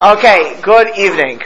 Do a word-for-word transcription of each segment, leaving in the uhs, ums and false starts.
Okay, good evening.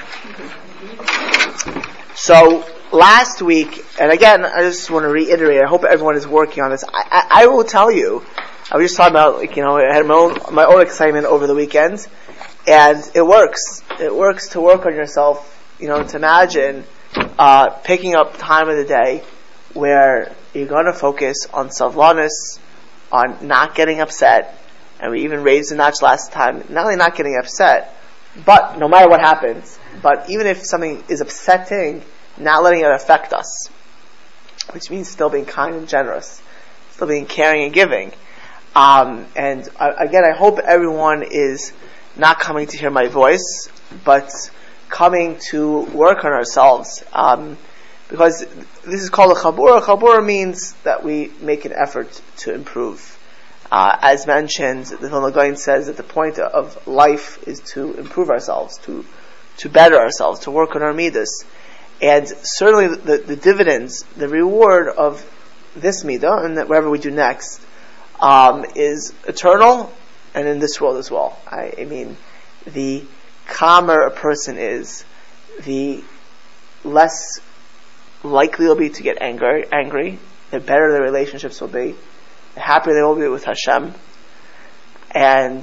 So, last week, and again, I just want to reiterate, I hope everyone is working on this. I, I, I will tell you, I was just talking about, like, you know, I had my own, my own excitement over the weekend, and it works. It works to work on yourself, you know, to imagine uh, picking up time of the day where you're going to focus on self-awareness, on not getting upset, and we even raised the notch last time, not only not getting upset, but no matter what happens, but even if something is upsetting, not letting it affect us, which means still being kind and generous, still being caring and giving. Um, and uh, again, I hope everyone is not coming to hear my voice, but coming to work on ourselves, um, because this is called a chabura. Chabura means that we make an effort to improve. Uh, as mentioned, the Vilna Gaon says that the point of life is to improve ourselves, to to better ourselves, to work on our midas. And certainly the, the dividends, the reward of this midah, and that whatever we do next, um, is eternal, and in this world as well. I, I mean, the calmer a person is, the less likely they'll be to get angry, angry, the better their relationships will be, the happier they will be with Hashem. And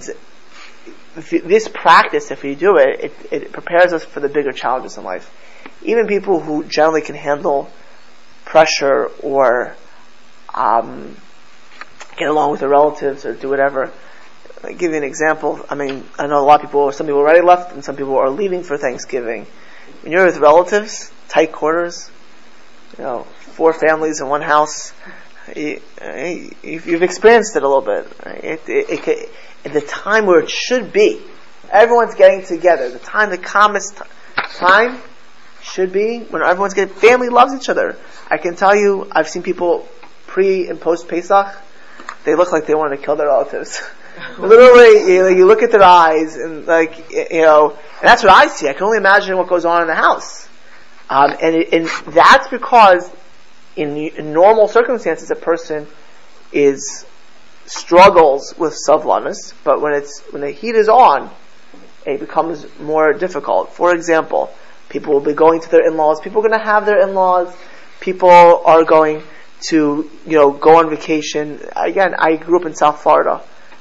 this practice, if we do it, it, it prepares us for the bigger challenges in life. Even people who generally can handle pressure or um, get along with their relatives or do whatever. I'll give you an example. I mean, I know a lot of people, some people already left and some people are leaving for Thanksgiving. When you're with relatives, tight quarters, you know, four families in one house, you, you've experienced it a little bit. It, it, it, it, at the time where it should be, everyone's getting together. The time, the calmest time should be when everyone's getting. Family loves each other. I can tell you, I've seen people pre and post Pesach. They look like they wanted to kill their relatives. Literally, you know, you look at their eyes and like you know, and that's what I see. I can only imagine what goes on in the house, um, and it, and that's because. In, in normal circumstances, a person is struggles with self-awareness, but when it's when the heat is on, it becomes more difficult. For example, people will be going to their in-laws. People are going to have their in-laws. People are going to you know go on vacation. Again, I grew up in South Florida.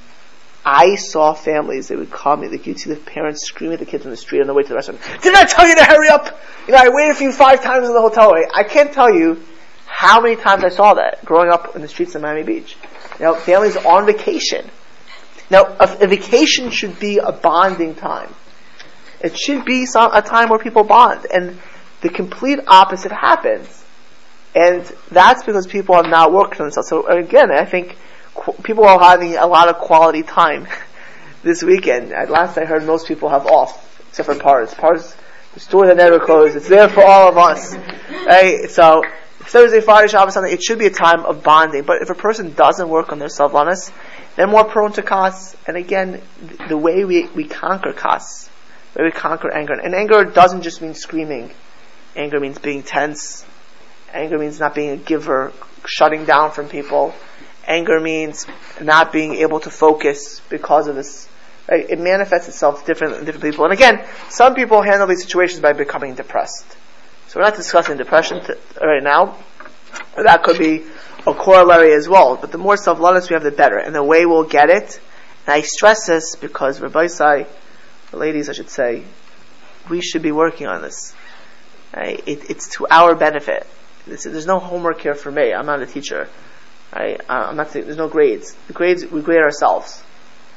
I saw families that would come in. Like you'd see the parents screaming at the kids on the street on the way to the restaurant. Didn't I tell you to hurry up? You know, I waited for you five times in the hotel. I can't tell you how many times I saw that growing up in the streets of Miami Beach. You know, families on vacation. Now, a, a vacation should be a bonding time. It should be some, a time where people bond. And the complete opposite happens. And that's because people have not worked on themselves. So again, I think qu- people are having a lot of quality time this weekend. At last I heard most people have off, except for Pars. Pars, the store that never closed. It's there for all of us. Right? So, Thursday, Friday, Shabbos, Sunday, it should be a time of bonding. But if a person doesn't work on their self-awareness, they're more prone to kas. And again, the way we, we conquer kas, the way we conquer anger. And anger doesn't just mean screaming. Anger means being tense. Anger means not being a giver, shutting down from people. Anger means not being able to focus because of this. Right? It manifests itself different in different people. And again, some people handle these situations by becoming depressed. So we're not discussing depression t- right now. That could be a corollary as well. But the more self-awareness we have, the better. And the way we'll get it, and I stress this because Rabbi Sai, the ladies I should say, we should be working on this. Right? It, it's to our benefit. This, there's no homework here for me. I'm not a teacher. Right? I'm not saying there's no grades. The grades, we grade ourselves.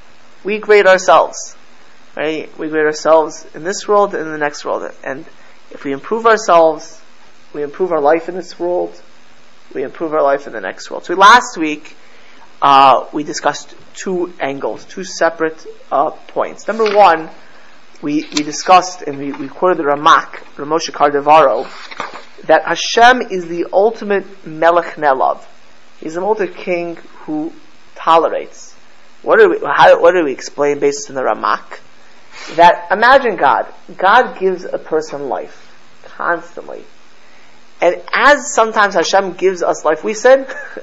We grade ourselves. Right? We grade ourselves in this world and in the next world. And if we improve ourselves, we improve our life in this world, we improve our life in the next world. So last week, uh, we discussed two angles, two separate uh, points. Number one, we, we discussed, and we, we quoted the Ramak, Ramosha Cardevaro, that Hashem is the ultimate Melech Nelav. He's the ultimate king who tolerates. What do we, how, what do we explain based on the Ramak? That imagine God. God gives a person life constantly, and as sometimes Hashem gives us life, we said,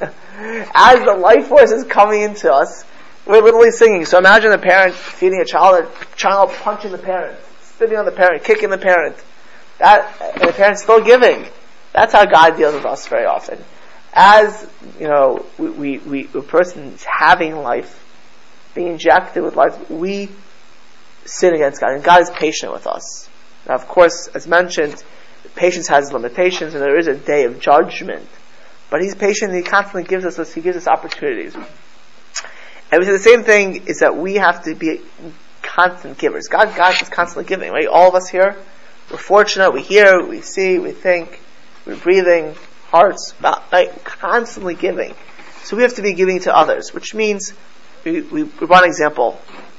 as the life force is coming into us, we're literally singing. So imagine a parent feeding a child, a child punching the parent, spitting on the parent, kicking the parent. That, and the parent's still giving. That's how God deals with us very often. As, you know, we, we, we a person is having life, being injected with life, we sin against God, and God is patient with us. Now, of course, as mentioned, patience has limitations, and there is a day of judgment. But He's patient, and He constantly gives us, He gives us opportunities. And we say the same thing is that we have to be constant givers. God, God is constantly giving, right? All of us here, we're fortunate. We hear, we see, we think, we're breathing, hearts, right? Constantly giving. So we have to be giving to others, which means we we, we run an example.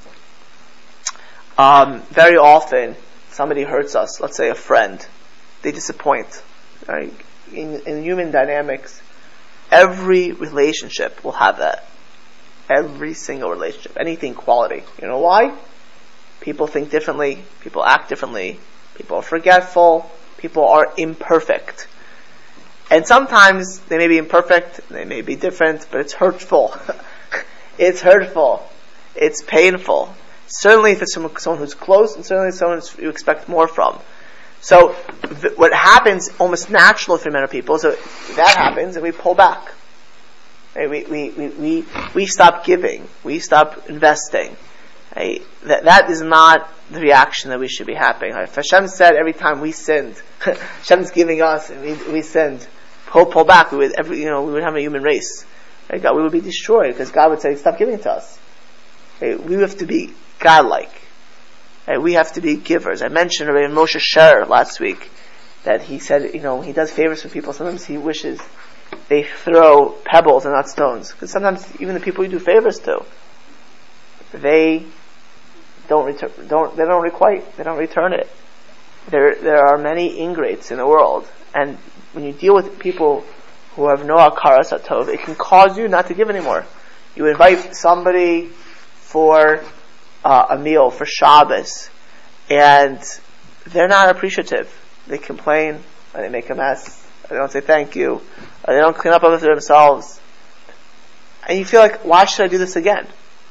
Um, very often, somebody hurts us. Let's say a friend, they disappoint. Right? In, in human dynamics, every relationship will have that. Every single relationship, anything quality. You know why? People think differently. People act differently. People are forgetful. People are imperfect. And sometimes they may be imperfect, they may be different, but it's hurtful. It's hurtful. It's painful. Certainly if it's someone, someone who's close, and certainly someone you expect more from. So th- what happens almost naturally for many people, so that happens and we pull back. Right? We, we, we, we, we stop giving. We stop investing. Right? That, that is not the reaction that we should be having. Right? If Hashem said every time we sinned, Hashem's giving us and we, we sinned, pull, pull back, we would, every, you know, we would have a human race. Right? God, we would be destroyed because God would say, stop giving to us. Right? We have to be God-like. Right? We have to be givers. I mentioned Rabbi Moshe Sher last week that he said, you know, he does favors for people. Sometimes he wishes they throw pebbles and not stones. Because sometimes even the people you do favors to, they don't return, don't, they don't requite, they don't return it. There, there are many ingrates in the world. And when you deal with people who have no akara satov, it can cause you not to give anymore. You invite somebody for uh, a meal, for Shabbos, and they're not appreciative. They complain, or they make a mess, or they don't say thank you, or they don't clean up after themselves. And you feel like, why should I do this again?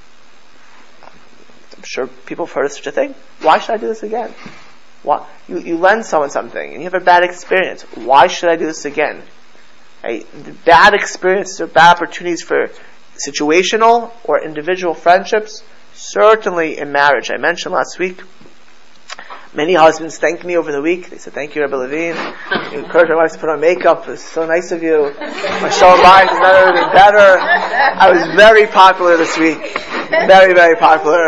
I'm sure people have heard of such a thing. Why should I do this again? Why? You, you lend someone something, and you have a bad experience. Why should I do this again? Right? The bad experiences or bad opportunities for situational or individual friendships, certainly in marriage. I mentioned last week, many husbands thanked me over the week. They said, thank you, Rebbe Levine. You encouraged my wife to put on makeup. It was so nice of you. My shalom bayit is never been better. I was very popular this week. Very, very popular.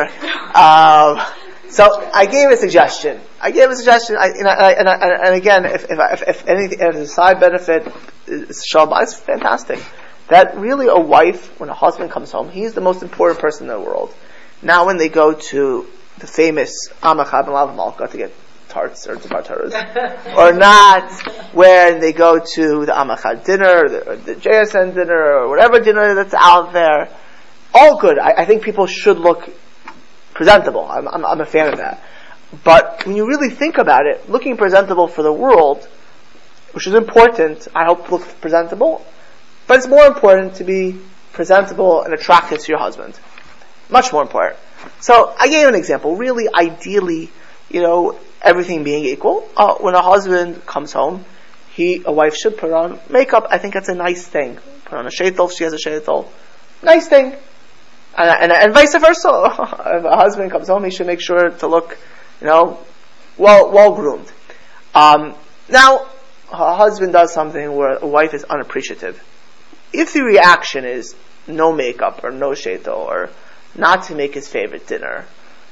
Um, so I gave a suggestion. I gave a suggestion. I, and, I, and, I, and again, if, if, if, if anything, if there's a side benefit, shalom bayit is fantastic. That really a wife, when a husband comes home, he's the most important person in the world. Now when they go to the famous Amachad and Lav Malka to get tarts or tartaras, or not when they go to the Amachad dinner, or the, or the J S N dinner, or whatever dinner that's out there, all good. I, I think people should look presentable. I'm, I'm, I'm a fan of that. But when you really think about it, looking presentable for the world, which is important, I hope look presentable, but it's more important to be presentable and attractive to your husband. Much more important. So I gave an example. Really, ideally, you know, everything being equal, uh, when a husband comes home, he, a wife should put on makeup. I think that's a nice thing. Put on a sheitel if she has a sheitel. Nice thing. And, and, and vice versa. If a husband comes home, he should make sure to look, you know, well, well groomed. Um, now, a husband does something where a wife is unappreciative. If the reaction is no makeup or no sheitel or not to make his favorite dinner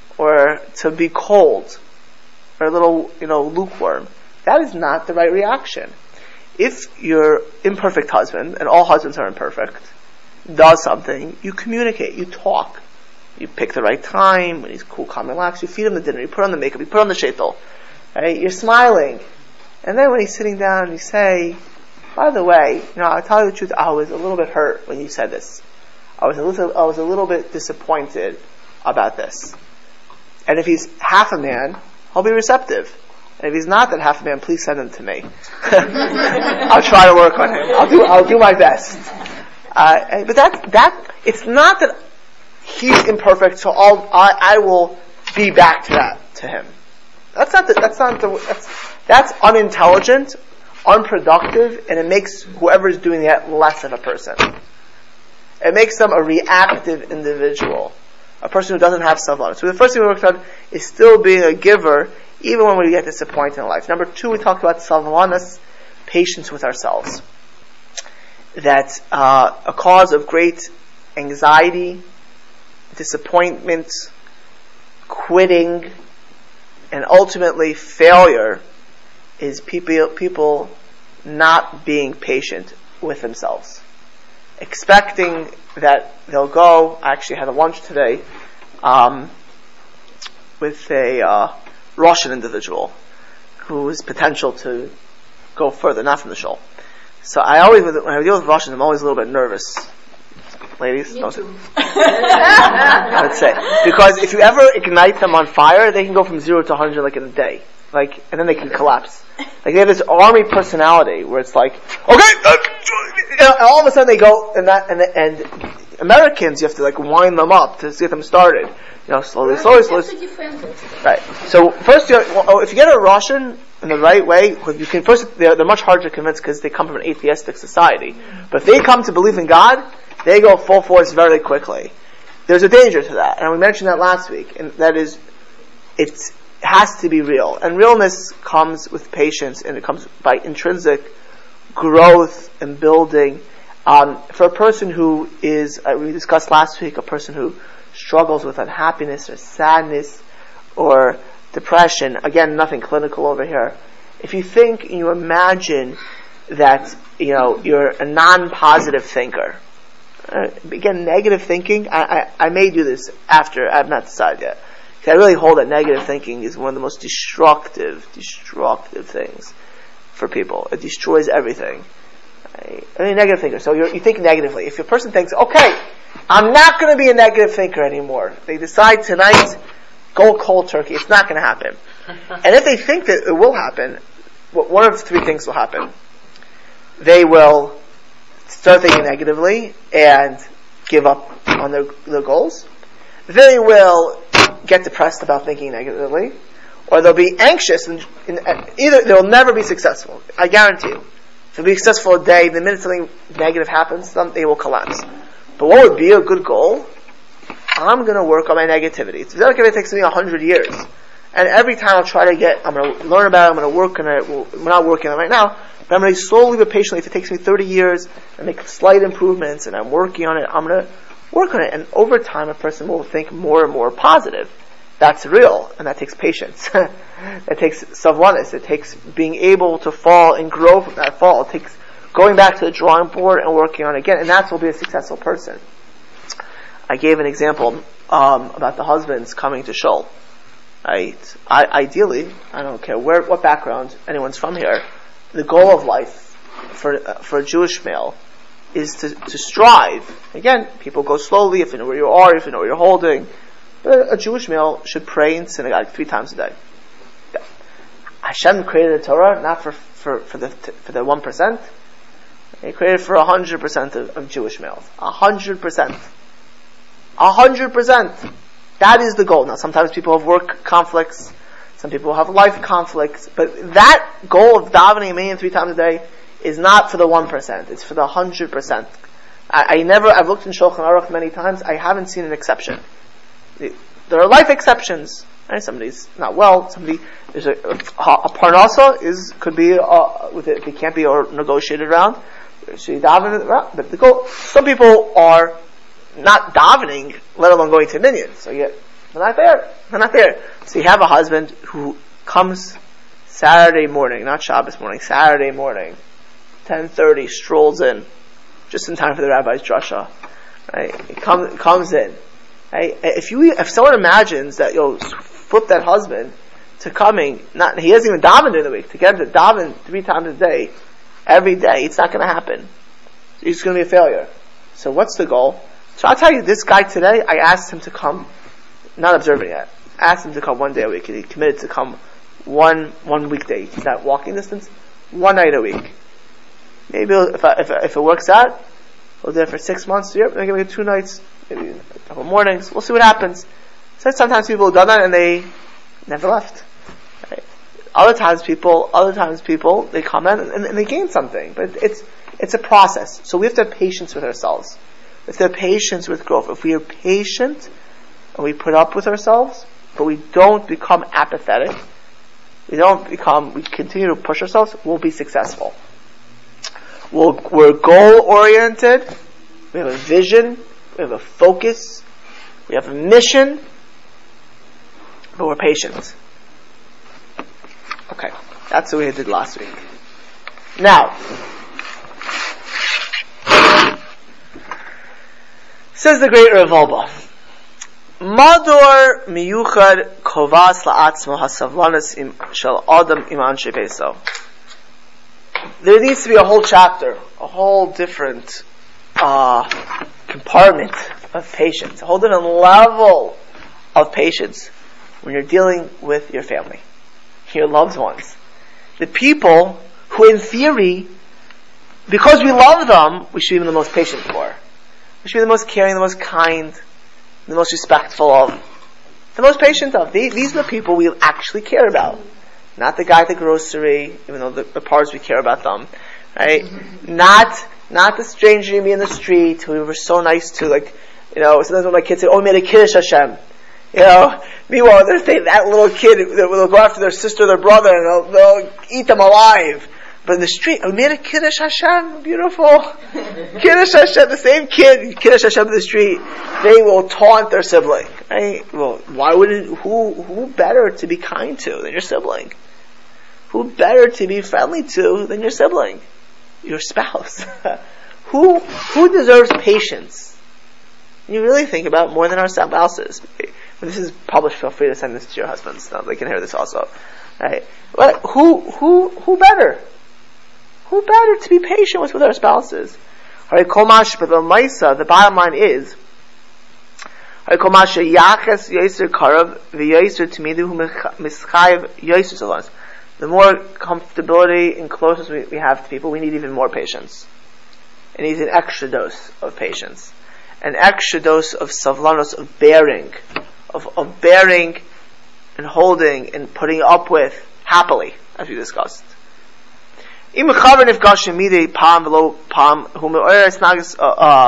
or to be cold or a little, you know, lukewarm, that is not the right reaction. If your imperfect husband, and all husbands are imperfect, does something, you communicate, you talk. You pick the right time, when he's cool, calm, relaxed, you feed him the dinner, you put on the makeup, you put on the sheitel. Right? You're smiling. And then when he's sitting down, you say, by the way, you know, I'll tell you the truth, I was a little bit hurt when you said this. I was a little, I was a little bit disappointed about this. And if he's half a man, I'll be receptive. And if he's not that half a man, please send him to me. I'll try to work on him. I'll do, I'll do my best. Uh, but that, that, it's not that he's imperfect, so I'll, I, I will be back to that, to him. not the, that's not the, that's, that's unintelligent, unproductive, and it makes whoever is doing that less of a person. It makes them a reactive individual, a person who doesn't have self-love. So the first thing we worked on is still being a giver, even when we get disappointed in life. Number two, we talked about self-awareness, patience with ourselves. That's uh, a cause of great anxiety, disappointment, quitting, and ultimately failure is people people not being patient with themselves. Expecting that they'll go. I actually had a lunch today um, with a uh, Russian individual who has potential to go further, not from the shul. So I always, when I deal with Russians, I'm always a little bit nervous. Ladies, Me don't too. I would say, because if you ever ignite them on fire, they can go from zero to one hundred like in a day, like, and then they can collapse. Like they have this army personality where it's like, okay, uh, and all of a sudden they go, and that, and and Americans, you have to like wind them up to get them started, you know, slowly, slowly, slowly. Right. So first, you well, if you get a Russian in the right way, you can first they're, they're much harder to convince because they come from an atheistic society. But if they come to believe in God, they go full force very quickly. There's a danger to that, and we mentioned that last week, and that is, it has to be real. And realness comes with patience, and it comes by intrinsic growth and building. Um, for a person who is, uh, we discussed last week, a person who struggles with unhappiness or sadness or depression, again, nothing clinical over here. If you think, you imagine that, you know, you're a non-positive thinker. Uh, again, negative thinking, I, I, I may do this after, I have not decided yet. I really hold that negative thinking is one of the most destructive, destructive things for people. It destroys everything. Right? I mean, negative thinker. So you're, you think negatively. If a person thinks, okay, I'm not going to be a negative thinker anymore. They decide tonight, go cold turkey. It's not going to happen. And if they think that it will happen, one of three things will happen. They will start thinking negatively and give up on their, their goals. They will get depressed about thinking negatively, or they'll be anxious, and, and either they'll never be successful. I guarantee you. If they'll be successful a day, the minute something negative happens to them, they will collapse. But what would be a good goal? I'm going to work on my negativity. It's like if it takes me a hundred years, and every time I'll try to get, I'm going to learn about it, I'm going to work on it. Well, we're not working on it right now, but I'm going to slowly but patiently. If it takes me thirty years and make slight improvements, and I'm working on it, I'm going to work on it. And over time, a person will think more and more positive. That's real, and that takes patience. That takes self-awareness. It takes being able to fall and grow from that fall. It takes going back to the drawing board and working on it again, and that's what will be a successful person. I gave an example um, about the husbands coming to shul. Right? I, ideally, I don't care where, what background anyone's from here, the goal of life for uh, for a Jewish male is to, to strive. Again, people go slowly, if you know where you are, if you know what you're holding. But a Jewish male should pray in synagogue three times a day. Hashem created the Torah not for, for, for the for the one percent. He created for a hundred percent of Jewish males. A hundred percent. A hundred percent. That is the goal. Now, sometimes people have work conflicts. Some people have life conflicts. But that goal of davening a million three times a day is not for the one percent. It's for the hundred percent. I never, I've looked in Shulchan Aruch many times. I haven't seen an exception. There are life exceptions. Right? Somebody's not well. Somebody, there's a, a, a parnasa is, could be, uh, with it, it can't be or negotiated around. Should you daven around? But the goal, some people are not davening, let alone going to minyan. So you, they're not there. They're not there. So you have a husband who comes Saturday morning, not Shabbos morning, Saturday morning, ten thirty, strolls in, just in time for the rabbi's drasha. Right? He comes, comes in. Right? If you, if someone imagines that you'll flip that husband to coming, not, he doesn't even daven during the week, to get him to daven three times a day, every day, it's not going to happen. It's going to be a failure. So what's the goal? So I'll tell you, this guy today, I asked him to come, not observing yet, asked him to come one day a week, and he committed to come one, one weekday. He's not walking distance, one night a week. Maybe if, I, if, if it works out, we'll do it for six months, yep, they're going to get two nights, maybe a couple mornings, we'll see what happens. So sometimes people have done that and they never left. Right? Other times people, other times people, they come in and, and they gain something. But it's, it's a process. So we have to have patience with ourselves. We have to have patience with growth. If we are patient and we put up with ourselves, but we don't become apathetic, we don't become, we continue to push ourselves, we'll be successful. We'll, we're goal-oriented, we have a vision, we have a focus, we have a mission, but we're patient. Okay, that's what we did last week. Now, says the great Rav Wolbe, Mador miyuchad kovas la'atzmo hasavlanis im shel adam im anshe beso. There needs to be a whole chapter, a whole different uh, compartment of patience, a whole different level of patience when you're dealing with your family, your loved ones, the people who, in theory, because we love them, we should be the most patient for. We should be the most caring, the most kind, the most respectful of, the most patient of. These are the people we actually care about. Not the guy at the grocery, even though the, the parts we care about them, right? Mm-hmm. Not, not the stranger you meet in the street who we were so nice to, like, you know, sometimes when my kids say, oh, we made a Kiddush Hashem. You know, meanwhile, they're saying that little kid, they'll go after their sister or their brother and they'll, they'll eat them alive. But in the street, we made a Kiddush Hashem, beautiful. Kiddush Hashem, the same kid, Kiddush Hashem in the street, they will taunt their sibling. Right? Well, why would it, who, who better to be kind to than your sibling? Who better to be friendly to than your sibling? Your spouse. who, who deserves patience? You really think about more than our spouses. When this is published, feel free to send this to your husbands. No, they can hear this also. Right? But who, who, who better? Who better to be patient with, with our spouses? Alright, Komash, but the Maisa, the bottom line is, Alright, Komash, Yachas Yaiser Karav, V'Yaiser Timidu, Mischayev Yaiser Salons. The more comfortability and closeness we, we have to people, we need even more patience. It needs an extra dose of patience. An extra dose of savlanos, of bearing, of, of bearing and holding and putting up with happily, as we discussed. Im chaver nifgashim midei pam v'lo pam hu me'ores nagas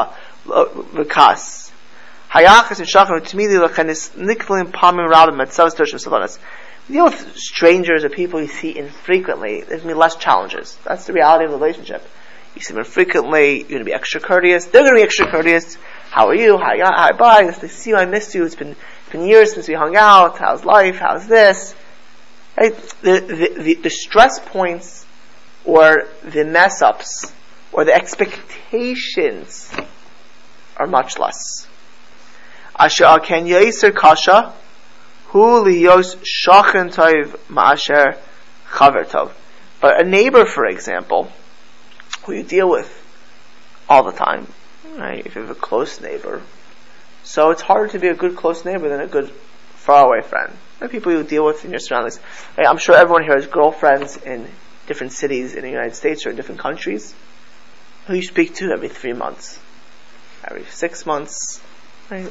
v'kas hayachas and shachar t'midi l'chanis nikvlim pamim rabim etzavas toshim savanas. You deal with strangers or people you see infrequently, there's going to be less challenges. That's the reality of the relationship. You see them infrequently, you're going to be extra courteous, they're going to be extra courteous. How are you? Hi, hi, bye. Nice to see you. I missed you. It's been, it's been years since we hung out. How's life? How's this? Right? The, the, the, the stress points or the mess ups or the expectations are much less. Asher ken yaiser kasha hu liyos shachen tov ma'asher chaver tov. But a neighbor, for example, who you deal with all the time, right? If you have a close neighbor, so it's harder to be a good close neighbor than a good faraway friend. The people you deal with in your surroundings. Right? I'm sure everyone here has girlfriends in different cities in the United States or in different countries who you speak to every three months, every six months, right?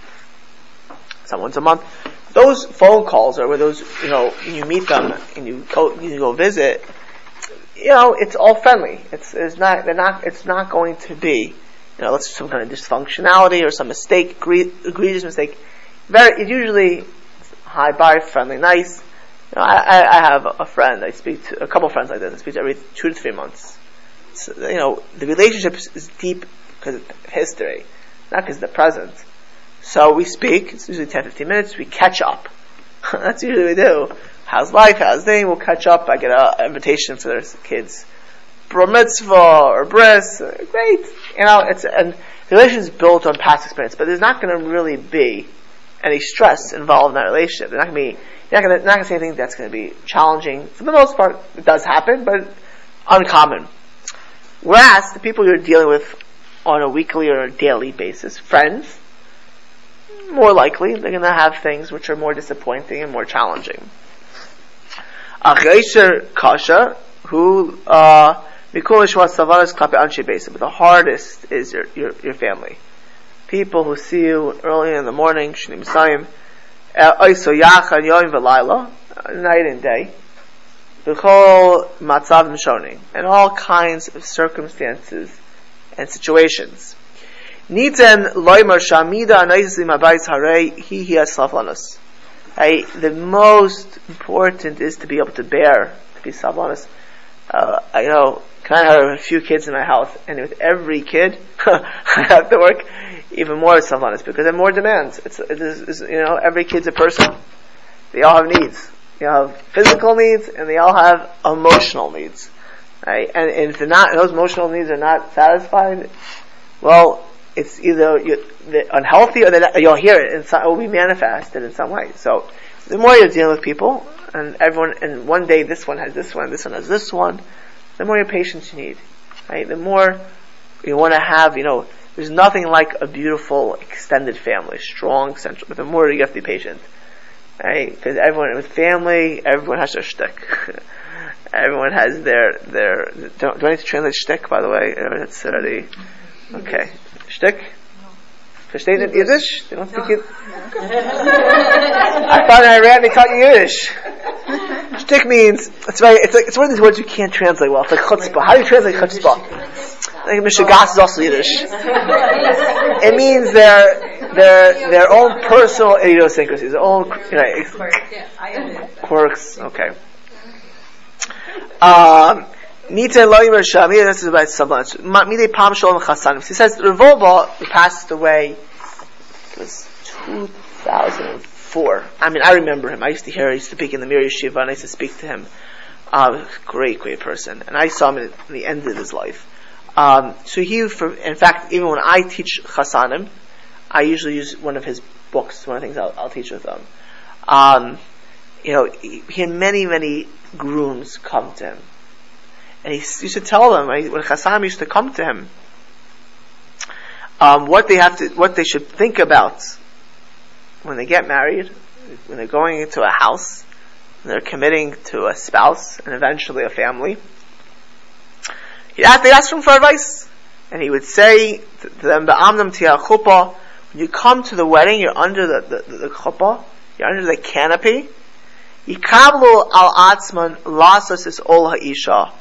Some once a month. Those phone calls are where those, you know, you meet them and you go, you go visit. You know, it's all friendly. It's, it's not. They're not. It's not going to be, you know, let's some kind of dysfunctionality or some mistake, egregious mistake. Very, it's usually hi, bye, friendly, nice. You know, I, I have a friend I speak to, a couple of friends like this. I speak to every two to three months. So, you know, the relationship is deep because of history, not because of the present. So we speak. It's usually ten to fifteen minutes. We catch up. That's usually what we do. How's life? How's thing? We'll catch up. I get an invitation for their kids' bar mitzvah or bris. Great. You know, it's, and the relationship is built on past experience, but there's not going to really be any stress involved in that relationship. There's not going to be, you're not going to, not going to say anything that's going to be challenging. For the most part, it does happen, but uncommon. Whereas the people you're dealing with on a weekly or a daily basis, friends, more likely they're going to have things which are more disappointing and more challenging. Achayser kasha, who uh Mikulish was savaras kape anshe besa, but the hardest is your, your your family. People who see you early in the morning, shnim sayim, oiso yachan yom v'layla, night and day. b'chol matzav shoning, in all kinds of circumstances and situations. Niten loymar shamida anayzim abayis harei hi hi aslavlanus. The most important is to be able to bear, to be savlanus. Uh, I know, kind of have a few kids in my house, and with every kid, I have to work even more savlanus because there are more demands. It's, it is, it's, you know, every kid's a person. They all have needs. They all have physical needs, and they all have emotional needs. Right? And, and if they're not, those emotional needs are not satisfied, well, it's either you, they're unhealthy or they're, you'll hear it, and it will be manifested in some way. So, the more you're dealing with people, and everyone, and one day this one has this one, this one has this one, the more your patience you need, right? The more you want to have, you know, there's nothing like a beautiful extended family, strong, central, but the more you have to be patient, right? Because everyone, with family, everyone has their shtick. Everyone has their, their, do, do I need to translate shtick, by the way? That's already, okay. Shtick? Versteht it Yiddish? They don't speak it? I thought in Iran they taught you Yiddish. Shtick means, it's very, it's like, it's one of these words you can't translate well. It's like chutzpah. How do you translate chutzpah? I think Mishagas is also Yiddish. It means their, their, their own personal idiosyncrasies, their own, you know, quirks. Okay. Um, Nite loymer shami. This is about savlanus. Mide pam shalom chasanim. He says Revolba passed away. It was two thousand four. I mean, I remember him. I used to hear. I used to speak in the Mir Yeshiva, and I used to speak to him. Uh, great, great person. And I saw him at the end of his life. Um, so he, for, in fact, even when I teach chasanim, I usually use one of his books. One of the things I'll, I'll teach with them. Um, you know, he, he had many, many grooms come to him. And he used to tell them, when Chassanim used to come to him, um, what they have to, what they should think about when they get married, when they're going into a house, when they're committing to a spouse and eventually a family. He'd ask, they'd ask him for advice, and he would say to them, "Ba'amnam tia chuppah." When you come to the wedding, you're under the the, the chuppah, you're under the canopy. Yikablu al atzman lasas is ol ha'isha.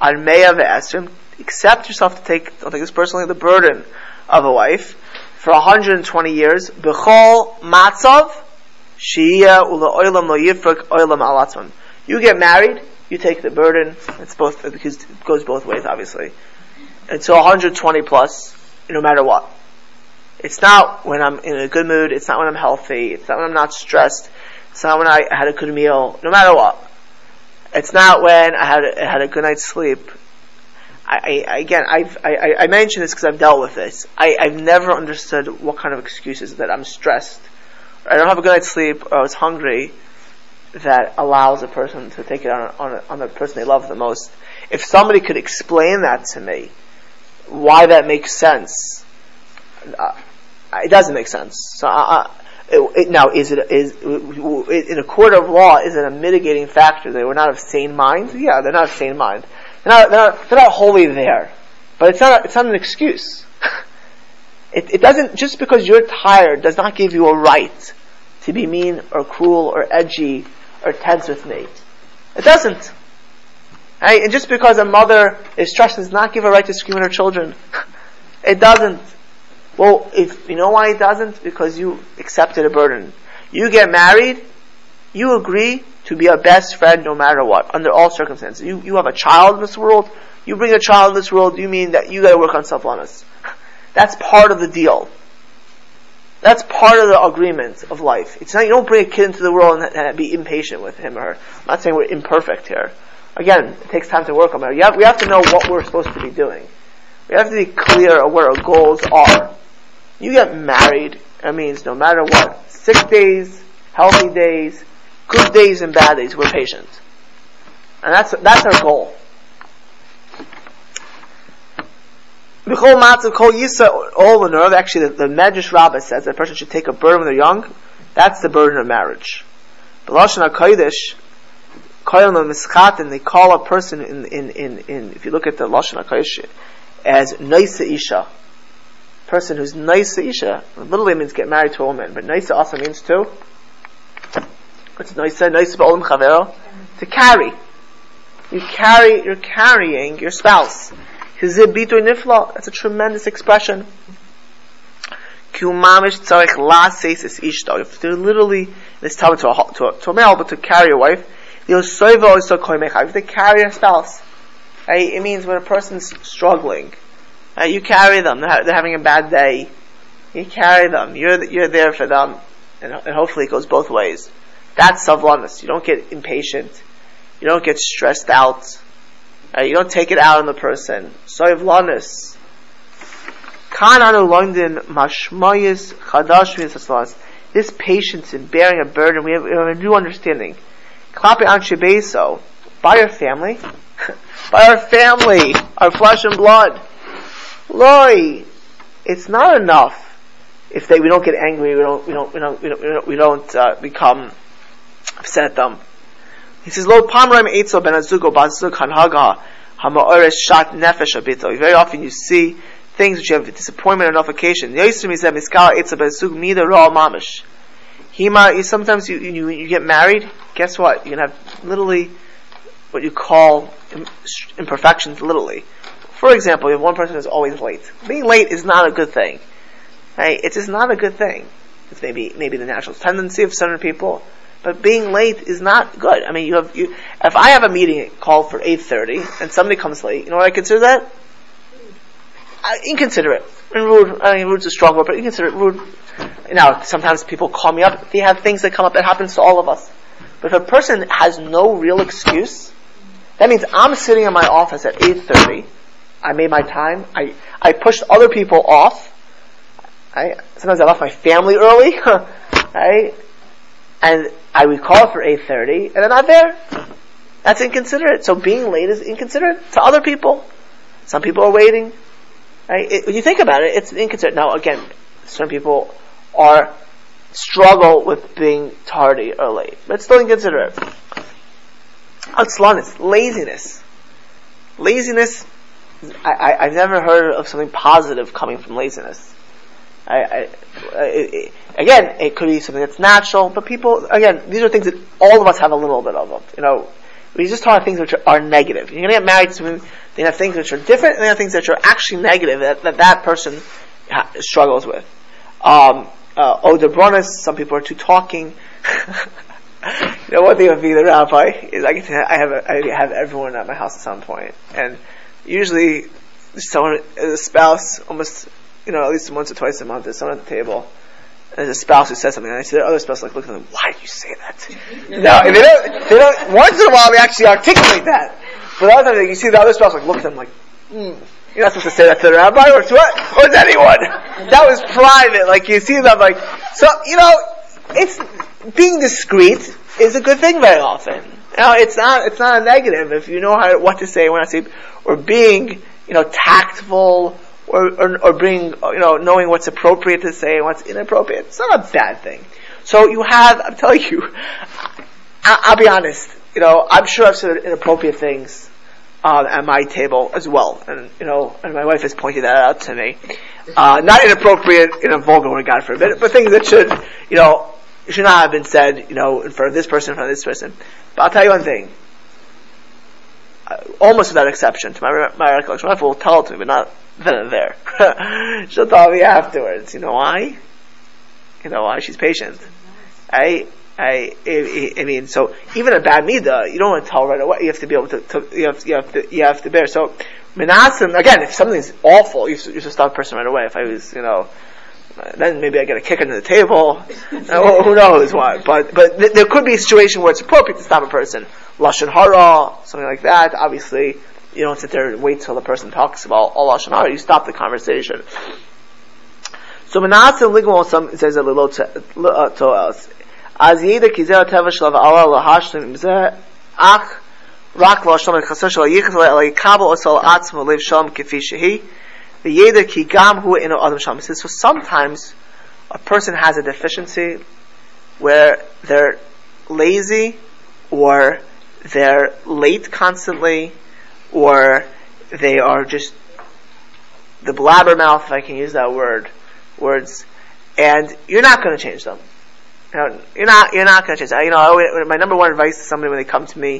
Accept yourself to take, don't take this personally, the burden of a wife for one hundred twenty years. B'chol matzav she'iyah ula oilam lo yifrak oilam al atzman. You get married, you take the burden. It's both, because it goes both ways, obviously. Until one hundred twenty plus, no matter what. It's not when I'm in a good mood. It's not when I'm healthy. It's not when I'm not stressed. It's not when I had a good meal. No matter what. It's not when I had a, I had a good night's sleep. I, I again, I've, I, I mention this because I've dealt with this. I, I've never understood what kind of excuses that I'm stressed, or I don't have a good night's sleep, or I was hungry, that allows a person to take it on on, on the person they love the most. If somebody could explain that to me, why that makes sense, uh, it doesn't make sense. So. I, It, it, now, is it is it, in a court of law? Is it a mitigating factor? They were not of sane mind. Yeah, they're not of sane mind. They're not. They're not, they're not wholly there, but it's not. A, it's not an excuse. it, it doesn't. Just because you're tired does not give you a right to be mean or cruel or edgy or tense with me. It doesn't. Right? And just because a mother is stressed does not give a right to scream at her children. It doesn't. Well, if you know why it doesn't, because you accepted a burden. You get married, you agree to be a best friend no matter what, under all circumstances. You you have a child in this world, you bring a child in this world, you mean that you gotta work on self-honest. That's part of the deal. That's part of the agreement of life. It's not, you don't bring a kid into the world and, and be impatient with him or her. I'm not saying we're imperfect here. Again, it takes time to work on it. You have, we have to know what we're supposed to be doing. We have to be clear of what our goals are. You get married, that means no matter what, sick days, healthy days, good days and bad days, we're patient. And that's that's our goal. B'chol matzav kol yisa ol l'nerv. Actually, the, the Medrash Rabbah says that a person should take a burden when they're young. That's the burden of marriage. B'lashon HaKodesh, koyel l'mischatin, they call a person in, in, in, in, if you look at the Lashon HaKodesh, as noisa isha. Person who's noisa isha, literally means get married to a woman, but noisa also means to, what's noisa? Noisa ba'olam chavero, to carry. You carry, you're carrying your spouse. That's a tremendous expression. If they're literally, this time to a, to, a, to a male, but to carry a wife, if they carry a spouse, right, it means when a person's struggling, right, you carry them, they're, they're having a bad day, you carry them, you're you're there for them, and, and hopefully it goes both ways. That's savlanis. You don't get impatient, you don't get stressed out, right, you don't take it out on the person. Savlanis. This patience in bearing a burden, we have, we have a new understanding. By our family, by our family, our flesh and blood. Loi, it's not enough if they we don't get angry, we don't we don't we don't we don't we don't, we don't uh, become upset at them. He says, "Lo pamraim eitzo ben azugo bazuk hanhaga hamaores shat nefesh abito." Very often you see things which you have disappointment on nullification. Hima, sometimes you, you you get married, guess what? You can have literally what you call imperfections literally. For example, if one person is always late. Being late is not a good thing. Right? It's just not a good thing. It's maybe maybe the natural tendency of certain people, but being late is not good. I mean, you have you. If I have a meeting called for eight thirty and somebody comes late, you know what I consider that? Uh, inconsiderate. And rude. I mean, rude's a strong word, but inconsiderate, rude. Now, sometimes people call me up. They have things that come up. That happens to all of us. But if a person has no real excuse, that means I'm sitting in my office at eight thirty. I made my time. I, I pushed other people off. I, sometimes I left my family early. Right? And I would call for eight thirty, and they're not there. That's inconsiderate. So being late is inconsiderate to other people. Some people are waiting. Right? It, when you think about it, it's inconsiderate. Now, again, some people are struggle with being tardy or late, but it's still inconsiderate. Atzlanis, laziness. Laziness. I, I, I've never heard of something positive coming from laziness. I, I, it, it, again, it could be something that's natural, but people, again, these are things that all of us have a little bit of them. You know, we just talk about things which are, are negative. You're going to get married to someone, they have things which are different, and they have things which are actually negative that that, that person ha- struggles with. Um, uh, Odebronis, some people are too talking. You know, one thing with being the rabbi is I get to, I have a, I have everyone at my house at some point, and usually someone, a spouse, almost, you know, at least once or twice a month, there's someone at the table, and there's a spouse who says something, and I see the other spouse like looking at them, why did you say that? No, and they don't, they don't, once in a while they actually articulate that, but other times you see the other spouse like look at them like, hmm, you're not supposed to say that to the rabbi, or to what? Or to anyone. That was private, like you see them like, so, you know, it's, being discreet is a good thing very often. You know, it's not, it's not a negative if you know how, what to say, when to say, or being, you know, tactful, or, or, or being, you know, knowing what's appropriate to say and what's inappropriate. It's not a bad thing. So you have, I'm telling you, I, I'll be honest, you know, I'm sure I've said inappropriate things, um, at my table as well. And, you know, and my wife has pointed that out to me. Uh, not inappropriate in a vulgar way, God forbid, but things that should, you know, should not have been said, you know, in front of this person, in front of this person. But I'll tell you one thing. Uh, almost without exception, to my my recollection, my wife will tell it to me, but not then and there. She'll tell me afterwards. You know why? You know why? She's patient. I, I, I, I mean, so even a bad midah, you don't want to tell right away. You have to be able to, to you have, you have to, you have to bear. So, Menachem, again, if something's awful, you should, you should stop a person right away. If I was, you know, then maybe I get a kick under the table. uh, who knows what? But but th- there could be a situation where it's appropriate to stop a person. Lashon hara, something like that. Obviously, you don't sit there and wait till the person talks about all lashon hara. You stop the conversation. So Menachem Ligmol says a little to us. As yeda kizel teva shel va'ala lahashlim zeh ach rak lashon chaser shel yichas leikabel osal atzmo lev shalom kefi shehi. The yeda ki gam hu ino adam shalom. So sometimes a person has a deficiency where they're lazy, or they're late constantly, or they are just the blabbermouth, if I can use that word, words, and you're not going to change them. You know, you're not, you're not going to change them. You know, I, my number one advice to somebody when they come to me,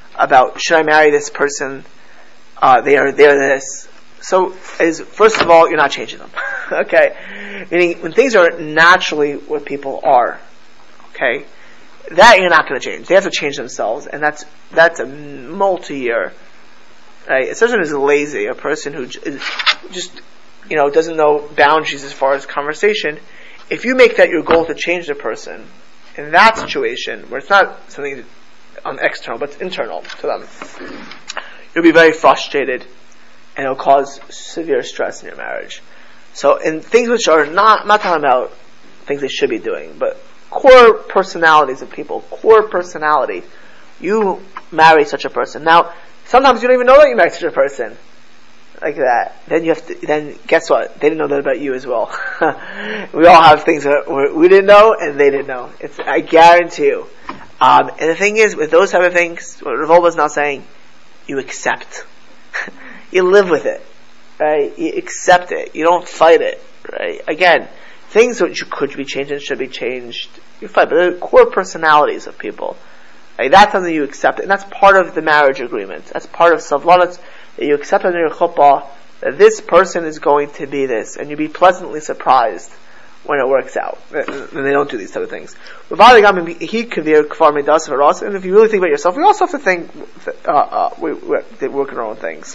about should I marry this person? Uh, they are they're this. So, is first of all, you're not changing them. Okay, meaning when things are naturally what people are, okay, that you're not going to change. They have to change themselves, and that's that's a multi-year. Right? A person who's lazy, a person who j- is just you know doesn't know boundaries as far as conversation. If you make that your goal to change the person, in that situation where it's not something on external but it's internal to them, you'll be very frustrated, and it'll cause severe stress in your marriage. So, in things which are not, I'm not talking about things they should be doing, but core personalities of people, core personality, you marry such a person. Now, sometimes you don't even know that you married such a person like that. Then you have to, then guess what? They didn't know that about you as well. We all have things that we didn't know and they didn't know. It's, I guarantee you. Um, and the thing is, with those type of things, what Rav is now saying, you accept. You live with it, right? You accept it. You don't fight it, right? Again, things that you could be changed and should be changed, you fight. But the core personalities of people, right? That's something you accept, and that's part of the marriage agreement. That's part of savlanut, that you accept under your chuppah that this person is going to be this, and you be pleasantly surprised when it works out. And they don't do these type of things. And if you really think about yourself, we also have to think uh, uh, we, we, we work on our own things.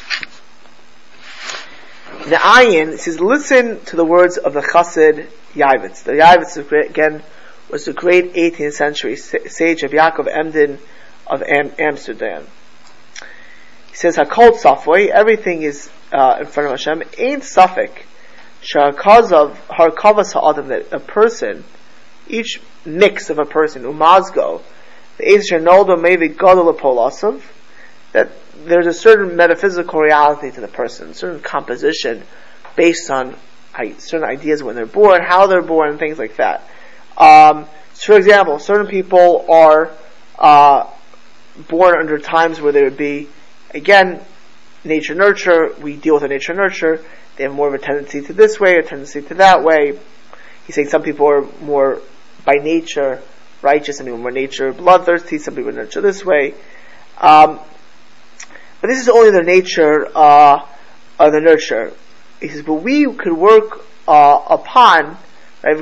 The ayin says, listen to the words of the Chassid Yavitz. The Yavitz, again, was the great eighteenth century sage of Yaakov Emden of Am- Amsterdam. He says, Hakol Safoi, everything is uh, in front of Hashem. Ain't Safik, Shakaz Harkavas Ha'adam, that a person, each mix of a person, Umazgo, the Eish Shanoldo Mevi Gadol Polasav, that there's a certain metaphysical reality to the person, certain composition based on certain ideas when they're born, how they're born, things like that. Um, so for example, certain people are uh, born under times where there would be, again, nature nurture. We deal with a nature nurture. They have more of a tendency to this way, a tendency to that way. He's saying some people are more by nature righteous, some people are more nature bloodthirsty, some people are nature this way. Um, but this is only the nature uh, of the nurture. He says, but we could work uh, upon, right,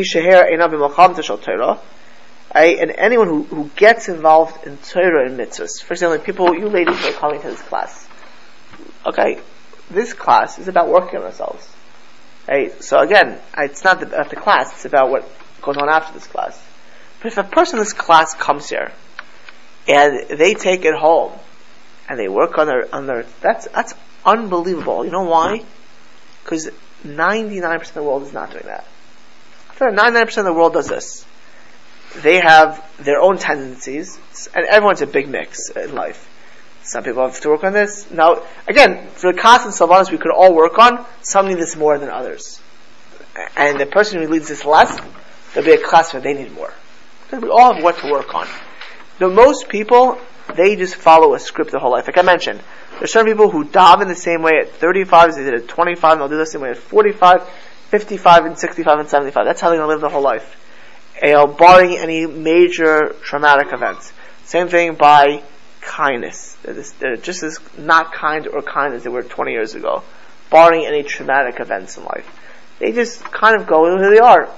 and anyone who, who gets involved in Torah and mitzvahs. For example, people, you ladies are coming to this class. Okay, this class is about working on ourselves. Right? So again, it's not about the class, it's about what goes on after this class. But if a person in this class comes here, and they take it home, and they work on their, on their, that's, that's unbelievable. You know why? Because ninety-nine percent of the world is not doing that. ninety-nine percent of the world does this. They have their own tendencies, and everyone's a big mix in life. Some people have to work on this. Now, again, for the constant salvanas we could all work on, some need this more than others. And the person who leads this less, there'll be a class where they need more. Because we all have what to work on. The most people, they just follow a script the whole life. Like I mentioned, there's certain people who daven the same way at thirty-five as they did at twenty-five, and they'll do the same way at forty-five, fifty-five, and sixty-five, and seventy-five. That's how they're going to live the whole life. You know, barring any major traumatic events. Same thing by kindness. They're, just, they're just as not kind or kind as they were twenty years ago, barring any traumatic events in life. They just kind of go who they are.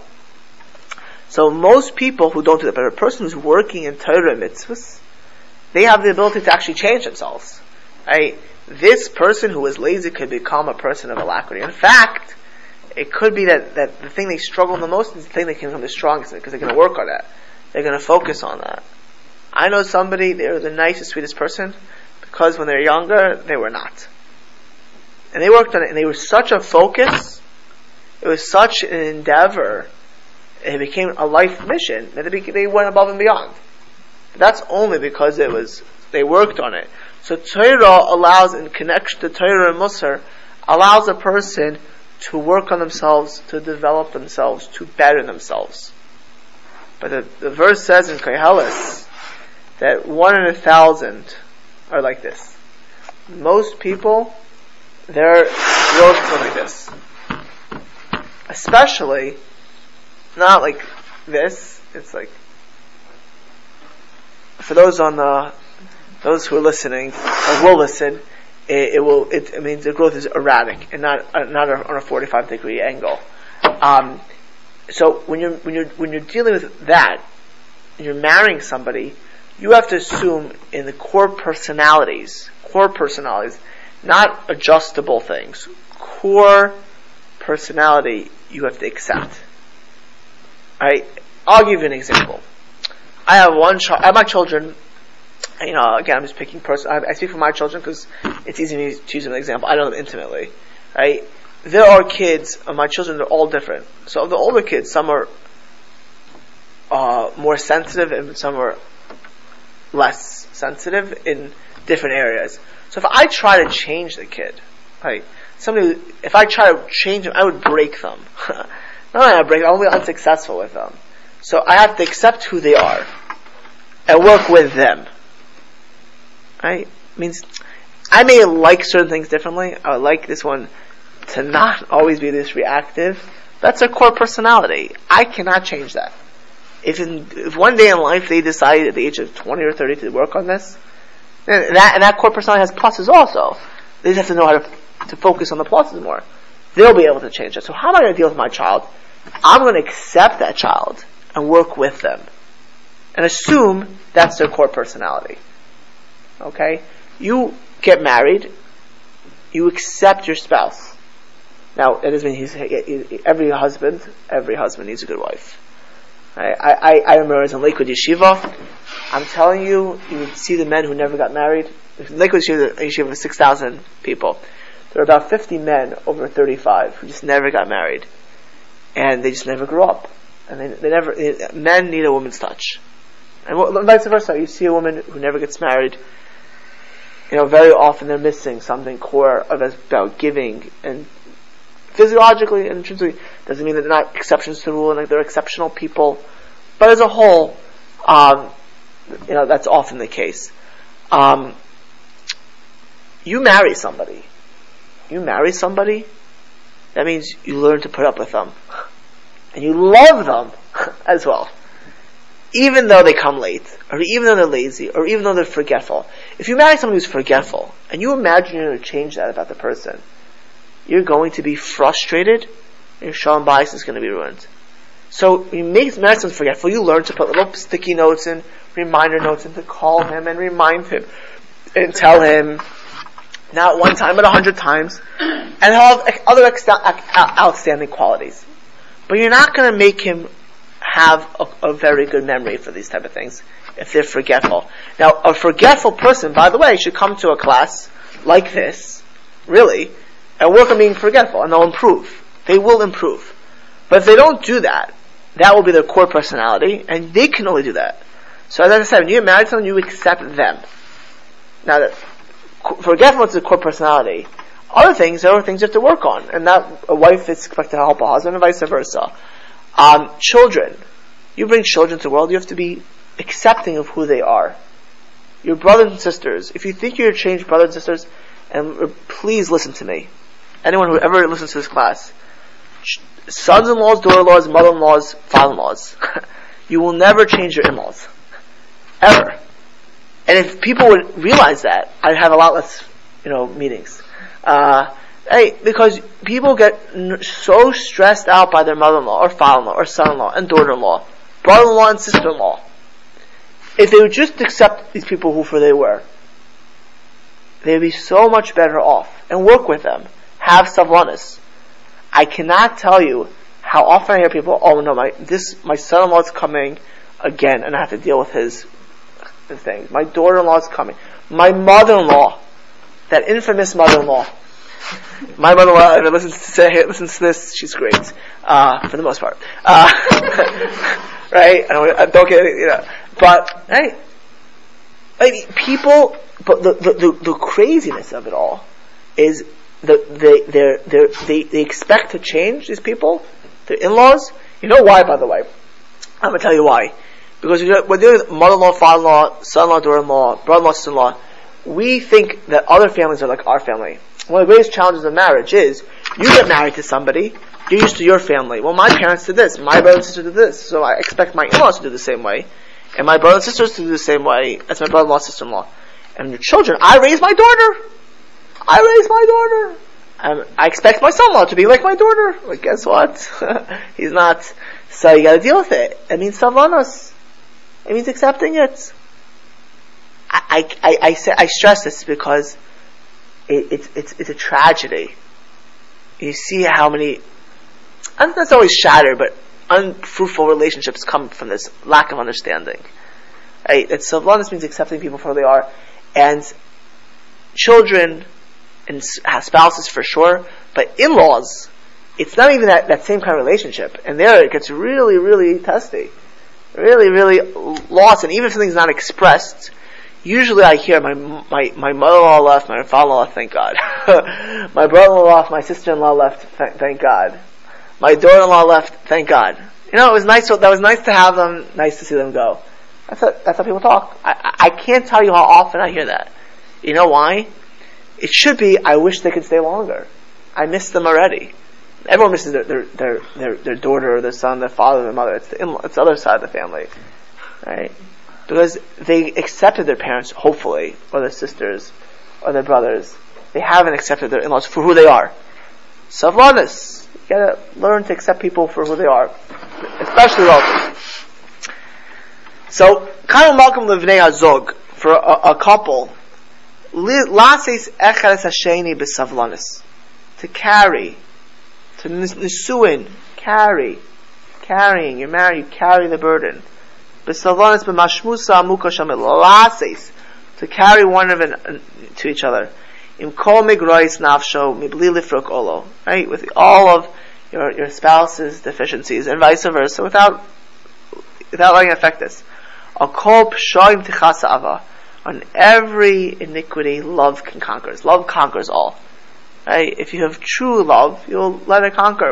So most people who don't do that, but a person who's working in Torah mitzvahs, they have the ability to actually change themselves. Right? This person who is lazy could become a person of alacrity. In fact, it could be that, that the thing they struggle the most is the thing they can become the strongest in, because they're going to work on that. They're going to focus on that. I know somebody, they were the nicest, sweetest person, because when they were younger, they were not. And they worked on it, and they were such a focus, it was such an endeavor, it became a life mission, that they, became, they went above and beyond. But that's only because it was, they worked on it. So Torah allows, in connection to Torah and Musar, allows a person to work on themselves, to develop themselves, to better themselves. But the, the verse says in Koheles that one in a thousand are like this. Most people, their growth is like this. Especially, not like this, it's like, for those on the those who are listening, or will listen, it, it will. It, it means the growth is erratic and not uh, not on a forty-five degree angle. Um, so when you're when you're when you're dealing with that, and you're marrying somebody, you have to assume in the core personalities, core personalities, not adjustable things, core personality you have to accept. Alright, I'll give you an example. I have one child, I have my children, you know, again, I'm just picking person, I, I speak for my children because it's easy to use an example. I know them intimately, right? There are kids, uh, my children, they're all different. So of the older kids, some are uh, more sensitive and some are less sensitive in different areas. So if I try to change the kid, right, somebody, if I try to change them, I would break them. Not that I break them, I'll be unsuccessful with them. So I have to accept who they are and work with them. Right? Means I may like certain things differently. I would like this one to not always be this reactive. That's their core personality. I cannot change that. If in, if one day in life they decide at the age of twenty or thirty to work on this, then that and that core personality has pluses also. They just have to know how to to focus on the pluses more. They'll be able to change it. So how am I going to deal with my child? I'm going to accept that child and work with them and assume that's their core personality. Okay? You get married, you accept your spouse. Now, it doesn't mean he's, every husband, every husband needs a good wife. I, I, I remember I was in Lakewood Yeshiva. I'm telling you, you would see the men who never got married. Lakewood Yeshiva, Yeshiva was six thousand people. There were about fifty men over thirty-five who just never got married. And they just never grew up. And they, they never, they, men need a woman's touch. And vice versa, you see a woman who never gets married, you know, very often they're missing something core of about giving, and physiologically and intrinsically doesn't mean that they're not exceptions to the rule and like they're exceptional people. But as a whole, um, you know, that's often the case. Um, you marry somebody. You marry somebody, that means you learn to put up with them. And you love them as well. Even though they come late, or even though they're lazy, or even though they're forgetful. If you marry someone who's forgetful, and you imagine you're going to change that about the person, you're going to be frustrated, and your shalom bayis is going to be ruined. So when you make marry someone forgetful, you learn to put little sticky notes in, reminder notes in, to call him and remind him, and tell him, not one time, but a hundred times, and have other outstanding qualities. But you're not going to make him have a, a very good memory for these type of things if they're forgetful. Now, a forgetful person, by the way, should come to a class like this, really, and work on being forgetful, and they'll improve. They will improve. But if they don't do that, that will be their core personality, and they can only do that. So as I said, when you get married to someone, you accept them. Now, that forgetfulness is a core personality. Other things, there are things you have to work on, and that a wife is expected to help a husband, and vice versa. Um, children, you bring children to the world, you have to be accepting of who they are. Your brothers and sisters, if you think you're going to change brothers and sisters, and please listen to me. Anyone who ever listens to this class, sons-in-laws, daughter-in-laws, mother-in-laws, father-in-laws, you will never change your in-laws. Ever. And if people would realize that, I'd have a lot less, you know, meetings. Uh, hey, because people get n- so stressed out by their mother-in-law, or father-in-law, or son-in-law, and daughter-in-law, brother-in-law and sister-in-law. If they would just accept these people who for they were, they would be so much better off, and work with them. Have savlanis. I cannot tell you how often I hear people, oh no, my this my son-in-law is coming again, and I have to deal with his thing. My daughter-in-law is coming. My mother-in-law, that infamous mother-in-law. My mother-in-law, if I listen to say, listens to this, she's great, uh, for the most part. Uh, right? I don't, I don't get it, you know. But hey, I mean, people. But the, the the the craziness of it all is the they they they they they expect to change these people, their in-laws. You know why? By the way, I'm gonna tell you why. Because when dealing with mother-in-law, father-in-law, son-in-law, daughter-in-law, brother-in-law, sister-in-law, we think that other families are like our family. One of the greatest challenges of marriage is, you get married to somebody, you're used to your family. Well, my parents did this, my brother and sister did this, so I expect my in-laws to do the same way, and my brother and sisters to do the same way as my brother-in-law, sister-in-law. And your children, I raise my daughter. I raise my daughter. Um, I expect my son-in-law to be like my daughter. Like, guess what? He's not. So you gotta deal with it. It means savlanos. It means accepting it. I, I, I, I, say, I stress this because it, it's, it's, it's a tragedy. You see how many, and that's always shattered, but unfruitful relationships come from this lack of understanding. Right? That savlanos means accepting people for who they are. And children and spouses for sure, but in-laws, it's not even that, that same kind of relationship. And there it gets really, really testy. Really, really lost. And even if something's not expressed, usually I hear my my, my mother-in-law left, my father-in-law, thank God. My brother-in-law left, my sister-in-law left, th- thank God. My daughter-in-law left, thank God. You know, it was nice, that was nice to have them, nice to see them go. That's how, that's how people talk. I, I can't tell you how often I hear that. You know why? It should be, I wish they could stay longer. I miss them already. Everyone misses their their their, their, their daughter or their son, their father, their mother. It's the, in, it's the other side of the family. Right? Because they accepted their parents, hopefully, or their sisters, or their brothers. They haven't accepted their in-laws for who they are. Savlanos. You gotta learn to accept people for who they are. Especially relatives. So, Kainu Malcolm Livnei Azog, for a, a couple, Lases Echeres Hasheni B'Savlanis, to carry, to nisuin, carry, carrying, you're married, you carry the burden. B'Savlanis B'Mashmusa Amuka Shamil, Lases, to carry one of it to each other. Im Kol Migrois Nafsho Mibli Lifruk Olo, right, with all of your your spouse's deficiencies, and vice versa, without without letting it affect this. On every iniquity, love can conquer. Love conquers all. Right? If you have true love, you'll let it conquer.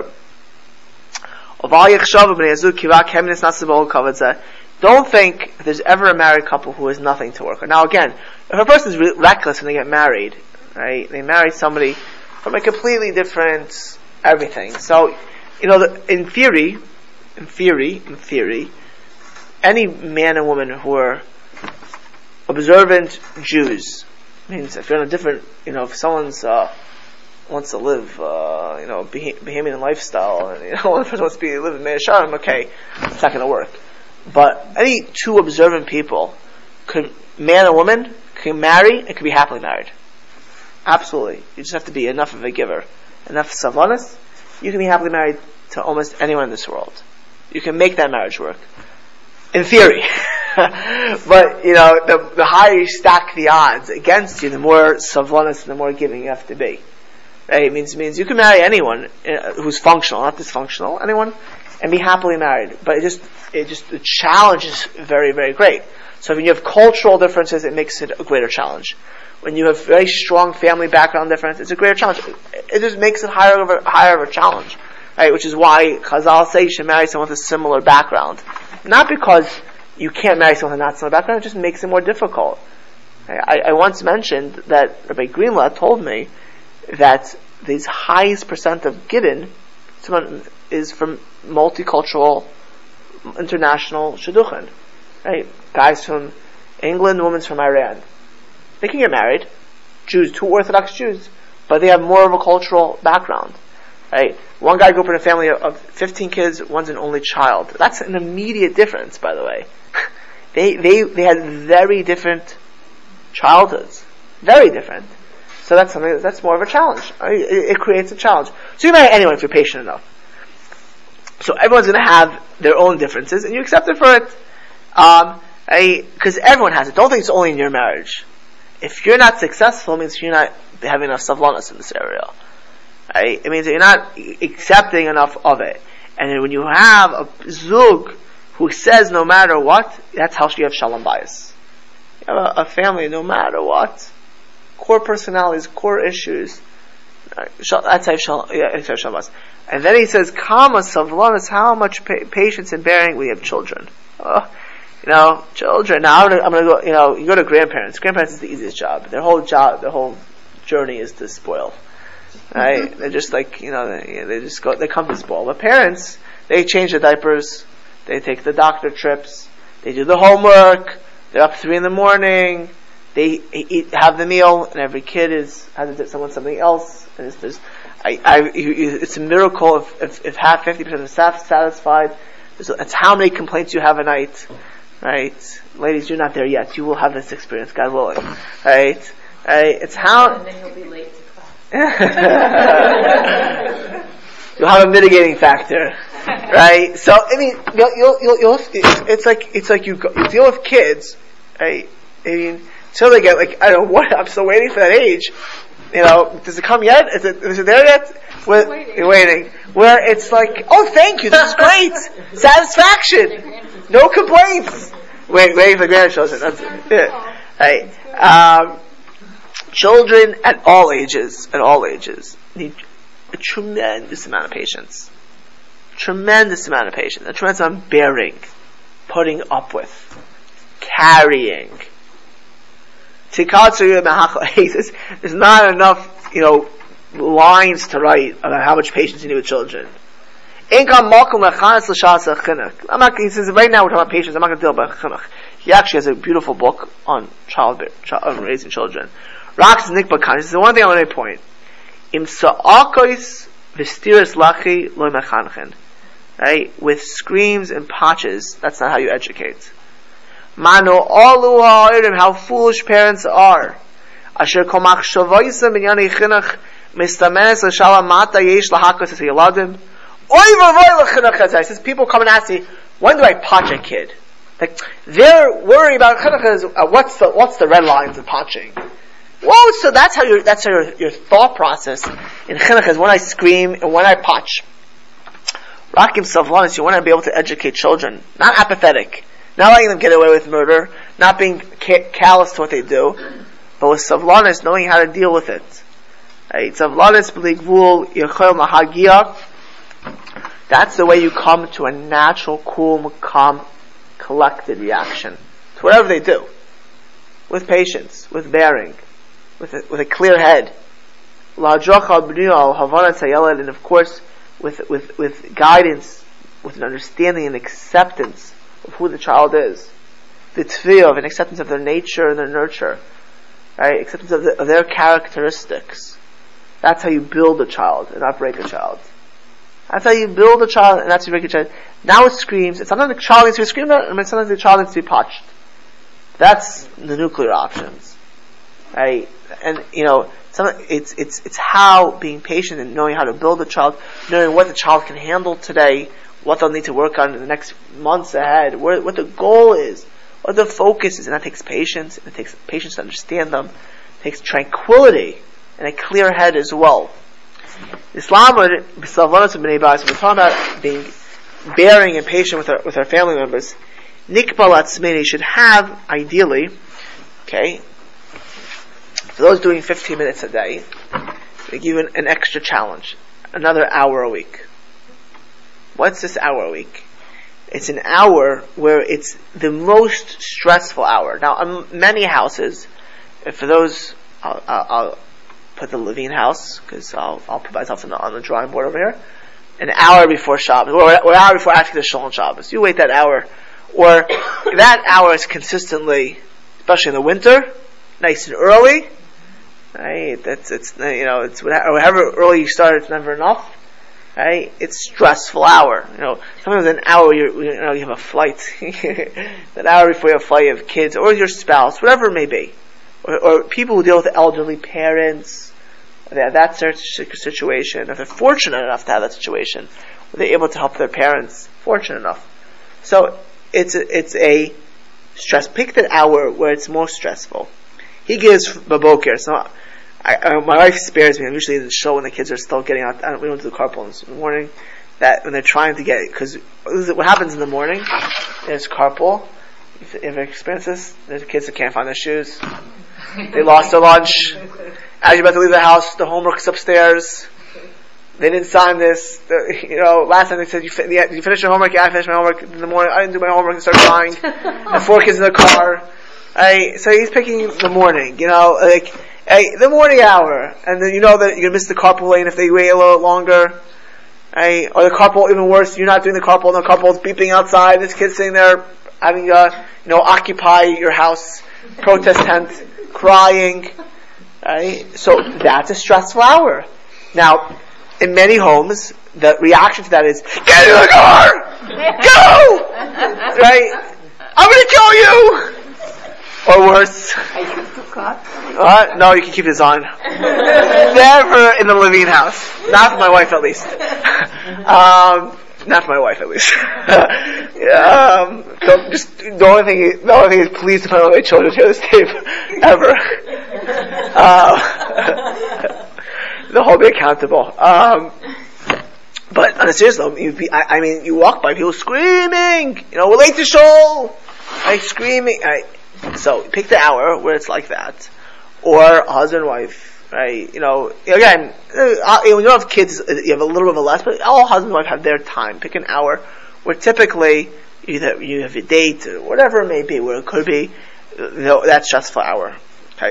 Don't think there's ever a married couple who has nothing to work on. Now again, if a person is reckless when they get married, right? They marry somebody from a completely different everything. So, you know, in theory, in theory, in theory, any man and woman who are observant Jews, means if you're in a different, you know, if someone's uh, wants to live, uh, you know, Bahamian lifestyle, and you know, one person wants to be live in Mea Sharm, okay, it's not going to work. But any two observant people, could man and woman, can marry and can be happily married. Absolutely, you just have to be enough of a giver, enough savlanos. You can be happily married to almost anyone in this world. You can make that marriage work. In theory. But, you know, the, the higher you stack the odds against you, the more savlanos and the more giving you have to be. Right? It means, it means you can marry anyone uh, who's functional, not dysfunctional, anyone, and be happily married. But it just, it just, the challenge is very, very great. So when you have cultural differences, it makes it a greater challenge. When you have very strong family background difference, it's a greater challenge. It, it just makes it higher of a, higher of a challenge. Right? Which is why Chazal say you should marry someone with a similar background. Not because you can't marry someone with a not similar background, it just makes it more difficult. I, I once mentioned that Rabbi Greenblatt told me that the highest percent of Gidden is from multicultural, international shidduchin. Right? Guys from England, women from Iran. They can get married. Jews, two Orthodox Jews, but they have more of a cultural background. Right? One guy grew up in a family of fifteen kids, one's an only child. That's an immediate difference, by the way. they, they, they had very different childhoods. Very different. So that's something, that's more of a challenge. Right? It, it creates a challenge. So you marry anyone if you're patient enough. So everyone's gonna have their own differences, and you accept it for it. Um, because everyone has it. Don't think it's only in your marriage. If you're not successful, it means you're not having enough savlanos in this area. Right? It means that you're not accepting enough of it. And then when you have a zug who says no matter what, that's how you have shalom bayis. You have a, a family, no matter what, core personalities, core issues. That's how you shalom bayis. And then he says, "Kama savlanos, how much pa- patience and bearing we have children." Oh, you know, children. Now I'm gonna, I'm gonna go. You know, you go to grandparents. Grandparents is the easiest job. Their whole job, their whole journey is to spoil. Right? They're just like, you know, they, they just go, they come to spoil. But parents, they change the diapers, they take the doctor trips, they do the homework, they're up three in the morning, they eat, have the meal, and every kid is has to someone something else. And it's, there's, I, I, you, you, it's a miracle if, if, if half fifty percent of the staff is satisfied. It's how many complaints you have a night, right? Ladies, you're not there yet. You will have this experience, God willing, right? Right? It's how. And then you'll be late to class. You'll have a mitigating factor, right? So I mean, you'll, you'll, you'll, you'll it's like it's like you, go, you deal with kids, right? I mean, until they get like I don't know what. I'm still waiting for that age. You know, does it come yet? Is it is it there yet? Where, waiting. You're waiting. Where it's like, oh, thank you, this is great, satisfaction, no complaints. Wait, waiting for the grandchildren. That's it. Right. Um, children at all ages, at all ages, need a tremendous amount of patience. Tremendous amount of patience. A tremendous amount of bearing, putting up with, carrying. There's not enough, you know, lines to write about how much patience you need with children. I'm not, he says, right now we're talking about patience, I'm not going to deal about chinuch. He actually has a beautiful book on child, child on raising children. Rax Nikba Khan, this is the one thing I want to point. Im sa'akois v'stiras lachi lo mechanchen. Right? With screams and patches, that's not how you educate. Manu alu ha'orim, how foolish parents are. Asher kol machshavoisem b'nyani chinuch mistamenes l'shala mata yesh lahakos es yeladim. Oy v'avoy l'chinuch hazai. Says people come and ask me, when do I patch a kid? Like, their worry about chinuch is, uh, what's the, what's the red lines of patching? Well, so that's how your, that's how your, your thought process in chinuch is when I scream and when I patch. Rakim savlanis, you want to be able to educate children, not apathetic, not letting them get away with murder, not being ca- callous to what they do, but with savlanis, knowing how to deal with it. Right? Savlanis b'ligvul yechol mahagia. That's the way you come to a natural, cool, calm, collected reaction to whatever they do, with patience, with bearing, with a, with a clear head. And of course, with with with guidance, with an understanding and acceptance of who the child is, the tefillah of an acceptance of their nature and their nurture, right? Acceptance of, the, of their characteristics. That's how you build a child and not break a child. That's how you build a child and that's how you break a child. Now it screams. It's sometimes the child needs to be screamed at, and sometimes the child needs to be patched. That's the nuclear options, right? And you know, some, it's it's it's how being patient and knowing how to build a child, knowing what the child can handle today, what they'll need to work on in the next months ahead, where, what the goal is, what the focus is, and that takes patience. And it takes patience to understand them. It takes tranquility and a clear head as well. Islam, we're talking about being bearing and patient with our with our family members. Nikbal atzmini should have ideally, okay. For those doing fifteen minutes a day, they give you an, an extra challenge, another hour a week. What's this hour a week? It's an hour where it's the most stressful hour. Now, in many houses, for those, I'll, I'll, I'll put the Levine house, because I'll, I'll put myself on the, on the drawing board over here, an hour before Shabbos, or, or an hour before after the Shalom Shabbos. You wait that hour, or that hour is consistently, especially in the winter, nice and early. Right? That's it's you know it's however early you start, it's never enough. Right? It's stressful hour. You know, sometimes an hour you you know you have a flight, an hour before you have a flight, you have kids or your spouse, whatever it may be, or, or people who deal with elderly parents. They have that situation. If they're fortunate enough to have that situation, where they're able to help their parents, fortunate enough. So it's a, it's a stress. Pick that hour where it's most stressful. He gives baboker. So I, I, my wife spares me. I'm usually in the show when the kids are still getting out. I don't, we don't do the carpool in the morning. That when they're trying to get, because what happens in the morning is carpool. If you ever experience this, there's kids that can't find their shoes. They lost their lunch. As you're about to leave the house, the homework's upstairs. They didn't sign this. The, you know, last time they said, you, fin- yeah, you finished your homework? Yeah, I finished my homework in the morning. I didn't do my homework and started crying. And four kids in the car. Right? So he's picking the morning, you know, like, hey, the morning hour. And then you know that you're going to miss the carpool lane if they wait a little longer. Right? Or the carpool, even worse, you're not doing the carpool, and the carpool's beeping outside. This kid's sitting there having, uh, you know, occupy your house, protest tent, crying. Right? So that's a stressful hour. Now, in many homes, the reaction to that is, get in the car! Go! Right? I'm going to kill you! Or worse. I used to cut. Uh, no, you can keep this on. Never in the Levine house. Not for my wife, at least. Um, not for my wife, at least. um, so just the only thing, the only thing is, please don't let my children hear this tape ever. Uh, they'll hold me accountable. Um, but on a serious note, you be, I, I mean, you walk by people screaming, you know, we're late to shul, like screaming. Right? So pick the hour where it's like that, or husband and wife, right? You know, again, uh, when you don't have kids, you have a little bit of a less, but all husband and wife have their time. Pick an hour where typically either you have a date or whatever it may be, where it could be, you know, that stressful hour, okay?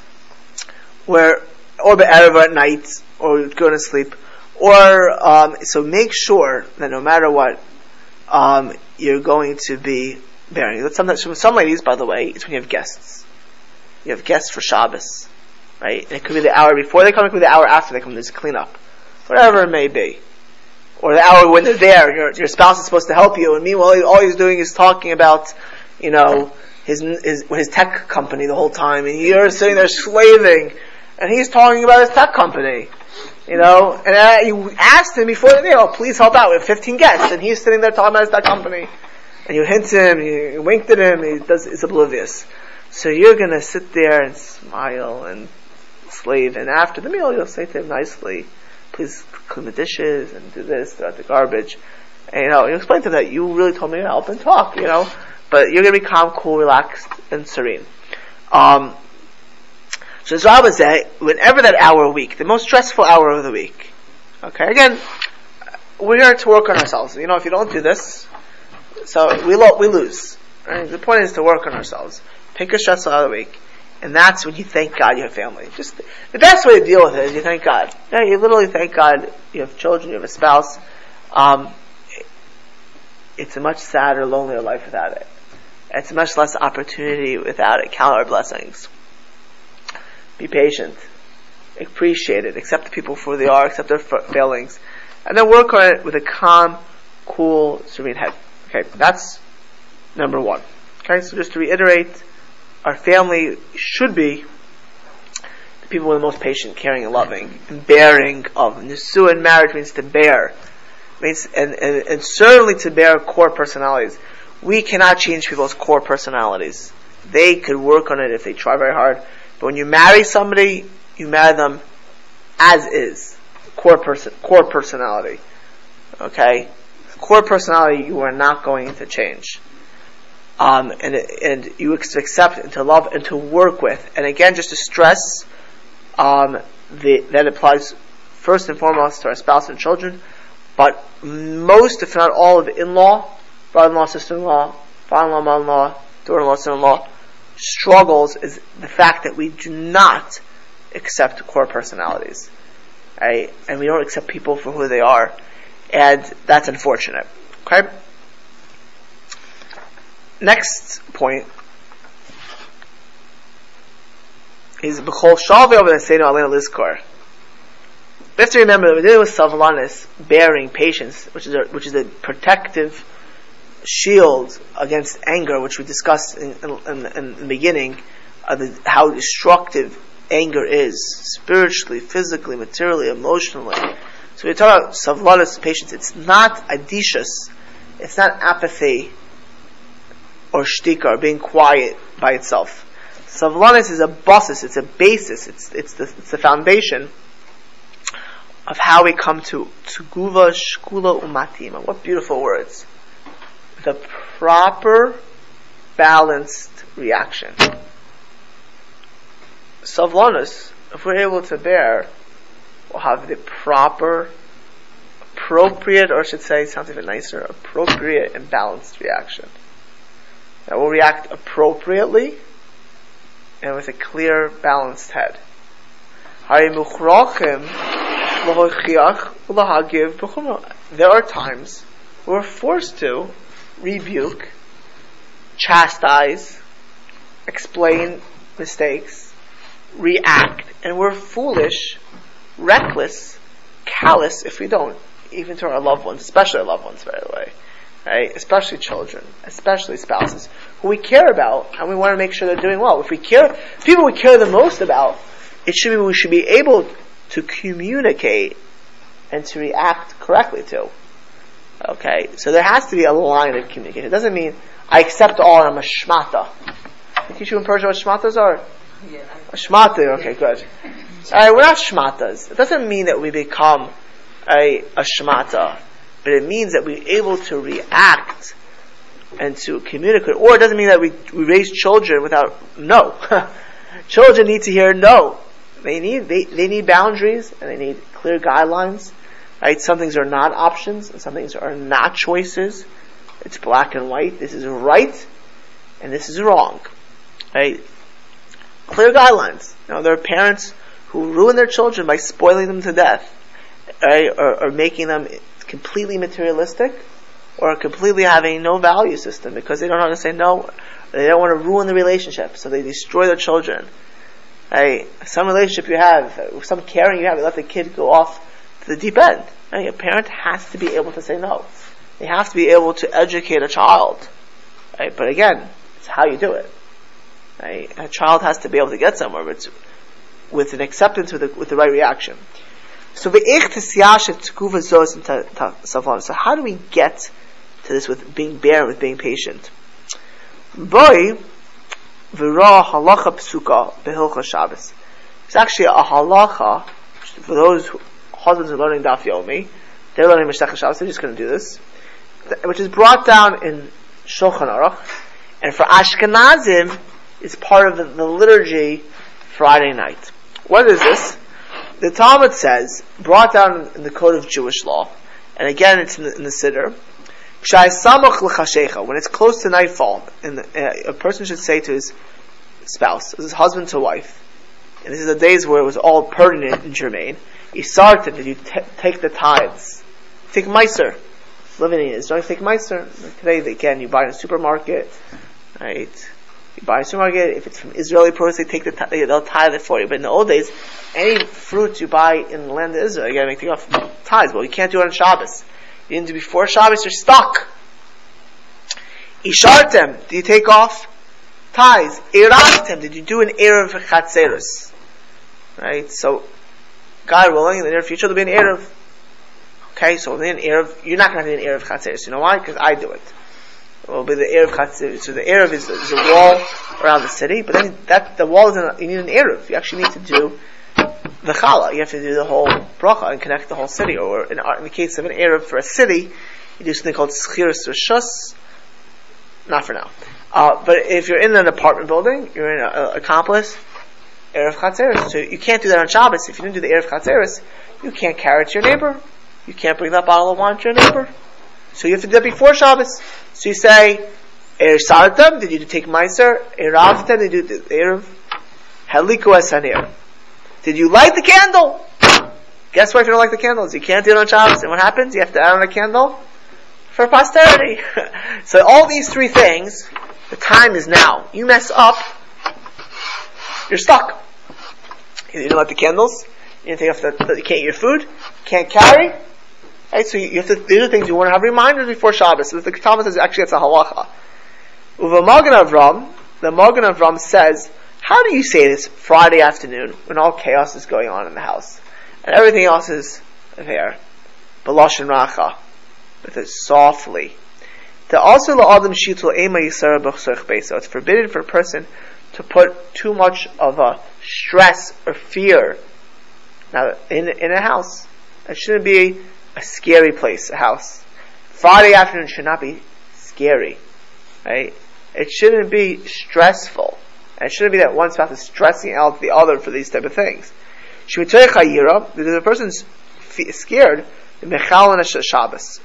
Where, or be'erev at night, or going to sleep, or um, so make sure that no matter what, um, you're going to be bearing. That's sometimes with some ladies, by the way, it's when you have guests. You have guests for Shabbos, right? And it could be the hour before they come, it could be the hour after they come. There's a cleanup, whatever it may be, or the hour when they're there. Your your spouse is supposed to help you, and meanwhile, all he's doing is talking about, you know, his his his tech company the whole time, and you're sitting there slaving, and he's talking about his tech company. You know, and uh, you asked him before the meal, please help out. We have fifteen guests, and he's sitting there talking about his tech company. And you hint him, you winked at him, he does, he's oblivious. So you're gonna sit there and smile and slave, and after the meal you'll say to him nicely, please clean the dishes and do this, throw out the garbage. And you know, you explain to him that you really told me to help and talk, you know, but you're gonna be calm, cool, relaxed, and serene. Um, so as Rabbi said, whenever that hour a week, the most stressful hour of the week, okay, again, we're here to work on ourselves. You know, if you don't do this, so we lo- we lose. Right? The point is to work on ourselves. Pick a stressful hour of the week, and that's when you thank God you have family. Just the best way to deal with it is you thank God. Yeah, you literally thank God. You have children, you have a spouse. Um, it's a much sadder, lonelier life without it. It's a much less opportunity without it. Count our blessings. Be patient. Appreciate it. Accept the people for who they are. Accept their f- failings, and then work on it with a calm, cool, serene head. Okay, that's number one. Okay, so just to reiterate, our family should be the people who are the most patient, caring, and loving, and bearing of. Nisuah in marriage means to bear, means and, and and certainly to bear core personalities. We cannot change people's core personalities. They could work on it if they try very hard. But when you marry somebody, you marry them as is, core person, core personality. Okay. Core personality you are not going to change, um, and and you accept and to love and to work with. And again, just to stress, um, the, that applies first and foremost to our spouse and children, but most, if not all, of in-law, brother-in-law, sister-in-law, father-in-law, mother-in-law, daughter-in-law, son-in-law struggles is the fact that we do not accept core personalities, right? And we don't accept people for who they are. And that's unfortunate. Okay? Next point is B'chol Shalvi over the Seinu Alena Lizkor. We have to remember that we're dealing with savlanis, bearing, patience, which is a, which is a protective shield against anger, which we discussed in, in, in the beginning, uh, the, how destructive anger is, spiritually, physically, materially, emotionally. So we talk about savlanis, patience. It's not adishus. It's not apathy or shtika or being quiet by itself. Savlanis is a basis. It's a basis. It's it's the it's the foundation of how we come to tguva shkula umatima. What beautiful words! The proper, balanced reaction. Savlanis, if we're able to bear, will have the proper, appropriate, or I should say something even nicer, appropriate and balanced reaction. That will react appropriately and with a clear, balanced head. There are times we're forced to rebuke, chastise, explain mistakes, react, and we're foolish, reckless, callous if we don't, even to our loved ones, especially our loved ones, by the way, right? Especially children, especially spouses, who we care about, and we want to make sure they're doing well. If we care, people we care the most about, it should be we should be able to communicate and to react correctly to. Okay, so there has to be a line of communication. It doesn't mean I accept all and I'm a shmata. I teach you in Persia what shmatas are? Yeah. A shmata, okay, good. Alright, we're not shmatas. It doesn't mean that we become a, a shmata, but it means that we're able to react and to communicate. Or it doesn't mean that we, we raise children without no. Children need to hear no. They need they, they need boundaries and they need clear guidelines. Right? Some things are not options and some things are not choices. It's black and white. This is right and this is wrong. Right? Clear guidelines. Now there are parents who ruin their children by spoiling them to death, right? or, or making them completely materialistic, or completely having no value system because they don't know how to say no. They don't want to ruin the relationship, so they destroy their children. Right? Some relationship you have, some caring you have, you let the kid go off to the deep end. Right? A parent has to be able to say no. They have to be able to educate a child. Right? But again, it's how you do it. Right? A child has to be able to get somewhere, but it's with an acceptance, with the, with the right reaction. So so how do we get to this with being bare, with being patient? Boy, v'ra halacha psuka behilcha Shabbos. It's actually a halacha for those who, husbands who are learning Daf Yomi. They're learning Masechah Shabbos. They're just going to do this, which is brought down in Shulchan Aruch, and for Ashkenazim, it's part of the, the liturgy Friday night. What is this? The Talmud says, brought down in the code of Jewish law, and again it's in the, in the Siddur, when it's close to nightfall, and the, uh, a person should say to his spouse, his husband to wife, and this is the days where it was all pertinent and germane, Isartim, did you t- take the tithes? Take Meiser. Living in Israel, take Meiser. Today they can, you buy in a supermarket, right? You buy in a supermarket, if it's from Israeli produce, they take the t- they'll tithe it for you. But in the old days, any fruit you buy in the land of Israel, you gotta make the off tithes. Well, you can't do it on Shabbos. You didn't do before Shabbos, you're stuck. Ishartem, did you take off tithes? Eravtem, did you do an Erev Chatzeros? Right? So, God willing, in the near future, there'll be an Erev. Okay, so in an Erev, you're not going to have an Erev Chatzeros. You know why? Because I do it. It will be the Erev Chatzeros. So the Erev is, is a wall around the city, but then that, the wall isn't, a, you need an Erev. You actually need to do the challah. You have to do the whole bracha and connect the whole city. Or in, in the case of an Erev for a city, you do something called Schiras Rishus. Not for now. Uh, but if you're in an apartment building, you're in an accomplice, Erev Chatzeros. So you can't do that on Shabbos. If you didn't do the Erev Chatzeros, you can't carry it to your neighbor. You can't bring that bottle of wine to your neighbor. So you have to do that before Shabbos. So you say, Er Sartam, did you take Meiser? Eravtem, did you do the Erev? Heliku Esanir. Did you light the candle? Guess what if you don't like the candles? You can't do it on Shabbos. And what happens? You have to add on a candle for posterity. So all these three things, the time is now. You mess up, you're stuck. You didn't light the candles, you didn't take off the, you can't eat your food, can't carry. Right? So you, you have to, these are things you want to have reminders before Shabbos. So the Talmud says actually it's a halacha. Uva Magen Avram, the Magen Avram says, how do you say this Friday afternoon when all chaos is going on in the house and everything else is there? B'lashon racha, with it softly. The also la'adam shitul ema yisara b'chsorch beis. It's forbidden for a person to put too much of a stress or fear now in in a house. It shouldn't be a scary place, a house. Friday afternoon should not be scary, right? It shouldn't be stressful. And it shouldn't be that one spouse is stressing out the other for these type of things. Because a person's scared, Shabbos.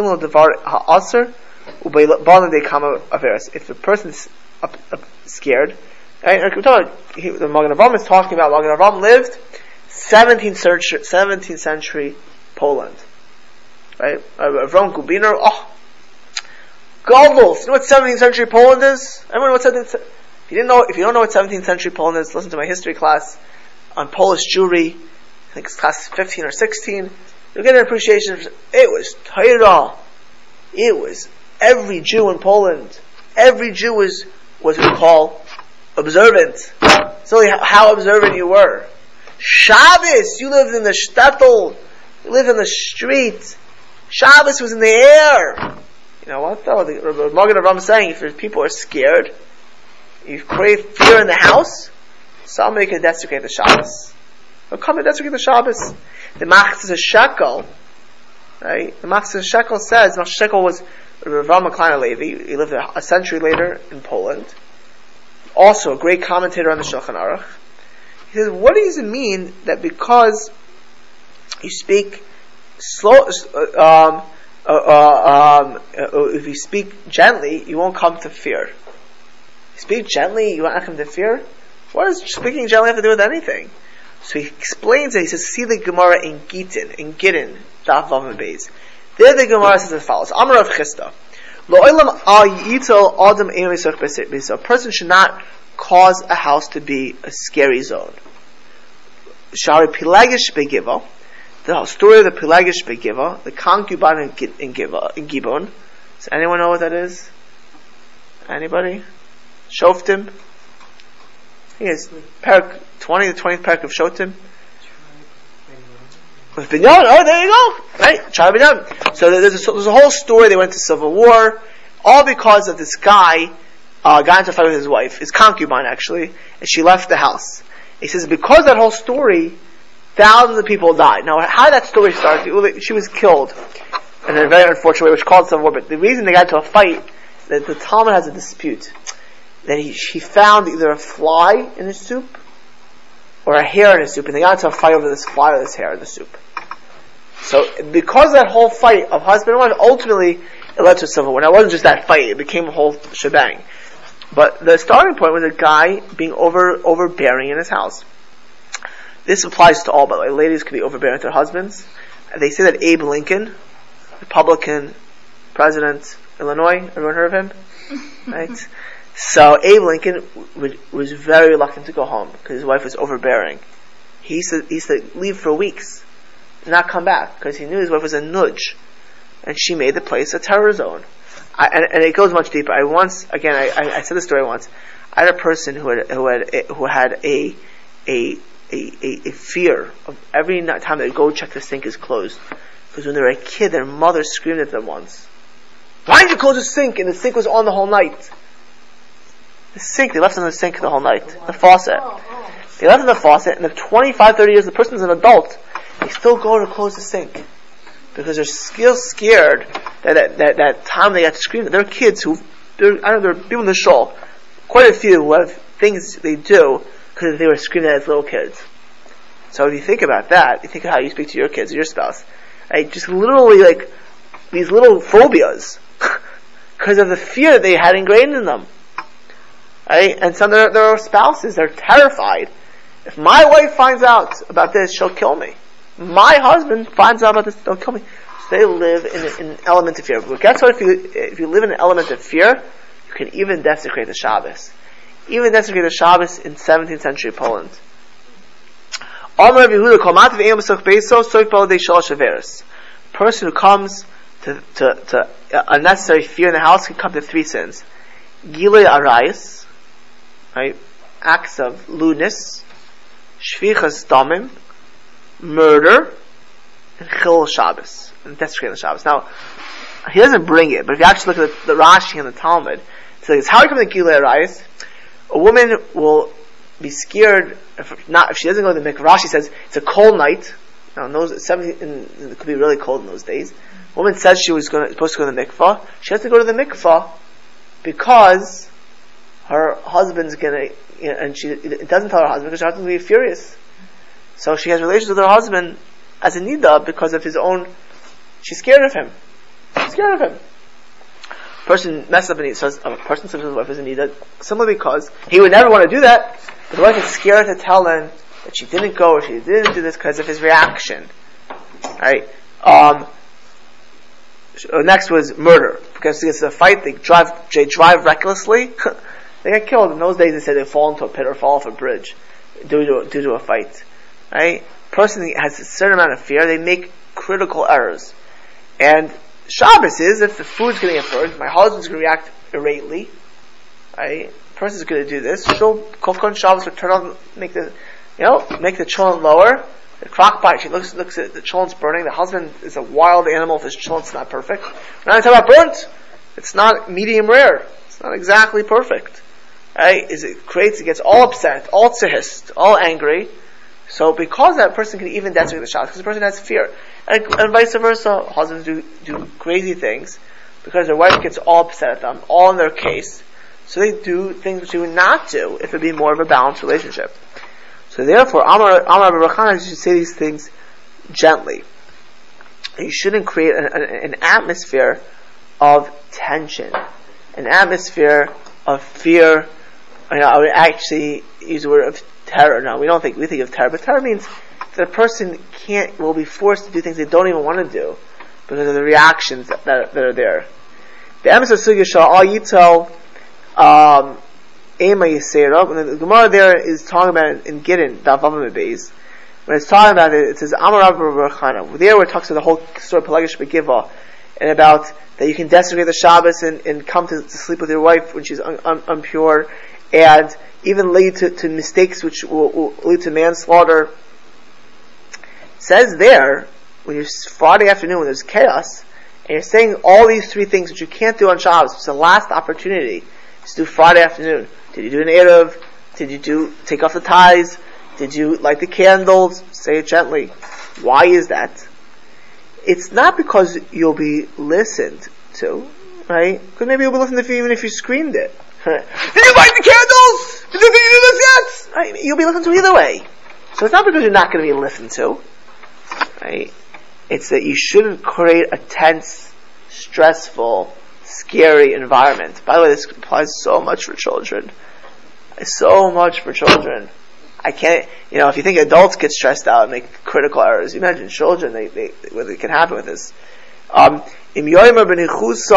If the person's scared, right? The Magen Avraham is talking about Magen Avraham lived seventeenth century, seventeenth century Poland, right? Avram Gubiner, oh, Govels. You know what seventeenth century Poland is? Everyone, what's seventeenth? If you didn't know, if you don't know what seventeenth century Poland is, listen to my history class on Polish Jewry. I think it's class fifteen or sixteen. You'll get an appreciation. It was Torah. It was every Jew in Poland. Every Jew was what we call observant. So how observant you were. Shabbos, you lived in the shtetl. You lived in the street. Shabbos was in the air. You know what though? The Magen Avraham is saying, if people are scared, you create fear in the house, somebody can desecrate the Shabbos. They'll come and desecrate the Shabbos. The Machzis Shekel, right? The Machzis Shekel says, Machzis Shekel was Rav Klein Levi. He lived a, a century later in Poland. Also a great commentator on the Shulchan Aruch. He says, what does it mean that because you speak slow, um, uh, uh, um, uh, if you speak gently, you won't come to fear? Speak gently, you won't come to fear? What does speaking gently have to do with anything? So he explains it. He says, see the Gemara in Gittin, in Gittin, Daf Vav and Beis. There the Gemara says as follows: Amar Rav Chisda, Lo'olam al yitel adam ein misach b'seir. A person should not cause a house to be a scary zone. Shari Pilagish begiva, the story of the Pilagish begiva, the concubine in, in, Giva, in Gibon. Does anyone know what that is? Anybody? Shoftim? Yes, parak twenty, the twentieth parak of Shotim. With Binyan, oh, there you go, right? Try Binyan. So there's a, there's a whole story. They went to civil war, all because of this guy uh, got into a fight with his wife, his concubine actually, and she left the house. He says because of that whole story, thousands of people died. Now, how did that story start? She was killed in a very unfortunate way, which caused civil war. But the reason they got into a fight, that the Talmud has a dispute. That he, she found either a fly in the soup or a hair in the soup, and they got into a fight over this fly or this hair in the soup. So, because of that whole fight of husband and wife, ultimately it led to a civil war. Now, it wasn't just that fight; it became a whole shebang. But the starting point was a guy being over overbearing in his house. This applies to all, by the way. Ladies can be overbearing with their husbands. They say that Abe Lincoln, Republican president, Illinois, everyone heard of him, right? So Abe Lincoln w- was very reluctant to go home because his wife was overbearing. He used to, he used to leave for weeks, not come back because he knew his wife was a nudge, and she made the place a terror zone. I, and, and it goes much deeper. I once, again, I, I, I said this story once. I had a person who had who had who had a a a, a, a fear of every time they go check the sink is closed, because when they were a kid, their mother screamed at them once, "Why did you close the sink?" And the sink was on the whole night. The sink, they left it in the sink the whole night. The faucet. They left it in the faucet, and in twenty-five, thirty years, the person's an adult. They still go to close the sink. Because they're still scared that that, that, that time they got to scream. There are kids who, I don't know, there are people in the shul, quite a few who have things they do because they were screaming at as little kids. So if you think about that, you think of how you speak to your kids or your spouse. Right? Just literally like, these little phobias. Because of the fear that they had ingrained in them. Right? And some of their, their spouses, they're terrified. If my wife finds out about this, she'll kill me. My husband finds out about this, they'll kill me. So they live in, in an element of fear. But guess what? If you if you live in an element of fear, you can even desecrate the Shabbos. Even desecrate the Shabbos in seventeenth century Poland. Person who comes to, to, to unnecessary fear in the house can come to three sins. Gilei Arayis, right? Acts of lewdness, Shvichas Damim, murder, and Chil Shabbos, and desecrating the Shabbos. Now, he doesn't bring it, but if you actually look at the, the Rashi and the Talmud, it says, how do you come to Gilei Arayis? A woman will be scared, if not, if she doesn't go to the mikvah. Rashi says, it's a cold night. Now, in those, seventeen, it could be really cold in those days. A woman says she was gonna, supposed to go to the mikvah. She has to go to the mikvah because her husband's gonna, you know, and she, it doesn't tell her husband because her husband's gonna be furious. So she has relations with her husband as a nida because of his own, she's scared of him. She's scared of him. Person messes up and he says, a person says his wife is a nida, simply because he would never want to do that, but the wife is scared to tell him that she didn't go or she didn't do this because of his reaction. Right? Um, next was murder. Because it's a fight, they drive, they drive recklessly, they get killed. In those days, they said they fall into a pit or fall off a bridge due to, due to a fight. Right? Person has a certain amount of fear, they make critical errors. And Shabbos is, if the food's going to get burned, my husband's going to react irately. Right? The person's going to do this. She'll, Kofkon Shabbos will turn on, make the, you know, make the cholent lower. The crock pot, she looks, looks at the cholent's burning. The husband is a wild animal if his cholent's not perfect. We're not talking about burnt. It's not medium rare. It's not exactly perfect. Right? Is it creates, it gets all upset, all tzahist, all angry. So because that person can even desecrate the Shabbos, because the person has fear. And, and vice versa, husbands do, do crazy things because their wife gets all upset at them, all in their case. So they do things which they would not do if it would be more of a balanced relationship. So therefore, Amar Amar Baruch, you should say these things gently. You shouldn't create an, an, an atmosphere of tension, an atmosphere of fear. You know, I would actually use the word of terror. Now, we don't think, we think of terror, but terror means that a person can't, will be forced to do things they don't even want to do because of the reactions that, that, that are there. The Emes Sugya Shal Al Yitol, um, Ema Yisera, when the Gemara there is talking about it in Gittin, Davavim Beis, when it's talking about it, it says, Amar Rav Baruch. There where it talks about the whole story of Pelagish Begiva, and about that you can desecrate the Shabbos and, and come to, to sleep with your wife when she's un, un, impure, and even lead to, to mistakes which will, will lead to manslaughter. It says there, when you're Friday afternoon, when there's chaos, and you're saying all these three things which you can't do on Shabbos, it's the last opportunity to do Friday afternoon. Did you do an Erev? Did you do take off the ties? Did you light the candles? Say it gently. Why is that? It's not because you'll be listened to, right? Because maybe you'll be listened to even if you screamed it. Did you light the candles? Did you, did you do this yet? Right? You'll be listened to either way. So it's not because you're not going to be listened to, right? It's that you shouldn't create a tense, stressful, scary environment. By the way, this applies so much for children. So much for children. I can't, you know, if you think adults get stressed out and make critical errors, you imagine children, they, they, what can happen with this. Um, First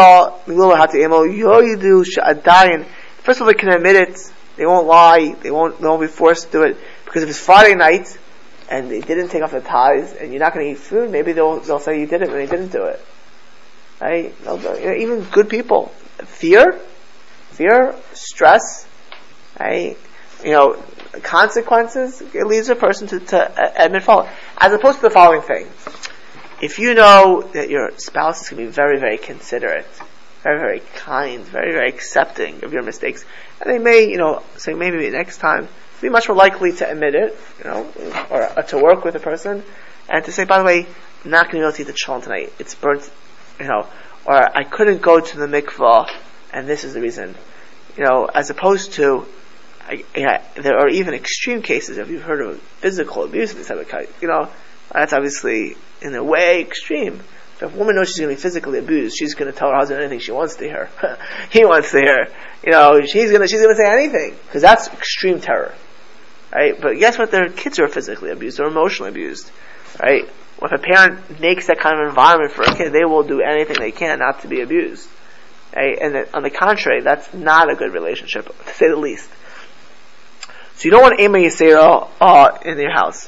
of all, they can admit it. They won't lie. They won't, they won't be forced to do it. Because if it's Friday night, and they didn't take off the ties, and you're not going to eat food, maybe they'll, they'll say you did it when they didn't do it. Right? You know, even good people. Fear, fear, stress, right? You know, consequences, it leads a person to, to admit fault. As opposed to the following thing. If you know that your spouse is going to be very, very considerate, very, very kind, very, very accepting of your mistakes, and they may, you know, say maybe next time, be much more likely to admit it, you know, or uh, to work with a person, and to say, by the way, I'm not going to be able to eat the cholent tonight. It's burnt, you know, or I couldn't go to the mikvah, and this is the reason. You know, as opposed to, I, yeah, there are even extreme cases. If you've heard of physical abuse of this type of kind, you know, that's obviously in a way extreme. So if a woman knows she's going to be physically abused, she's going to tell her husband anything she wants to hear. He wants to hear. You know, she's going to she's going to say anything because that's extreme terror, right? But guess what? Their kids are physically abused or emotionally abused, right? If a parent makes that kind of environment for a kid, they will do anything they can not to be abused. Right? And then, on the contrary, that's not a good relationship, to say the least. So you don't want Ema Yisera uh, in your house.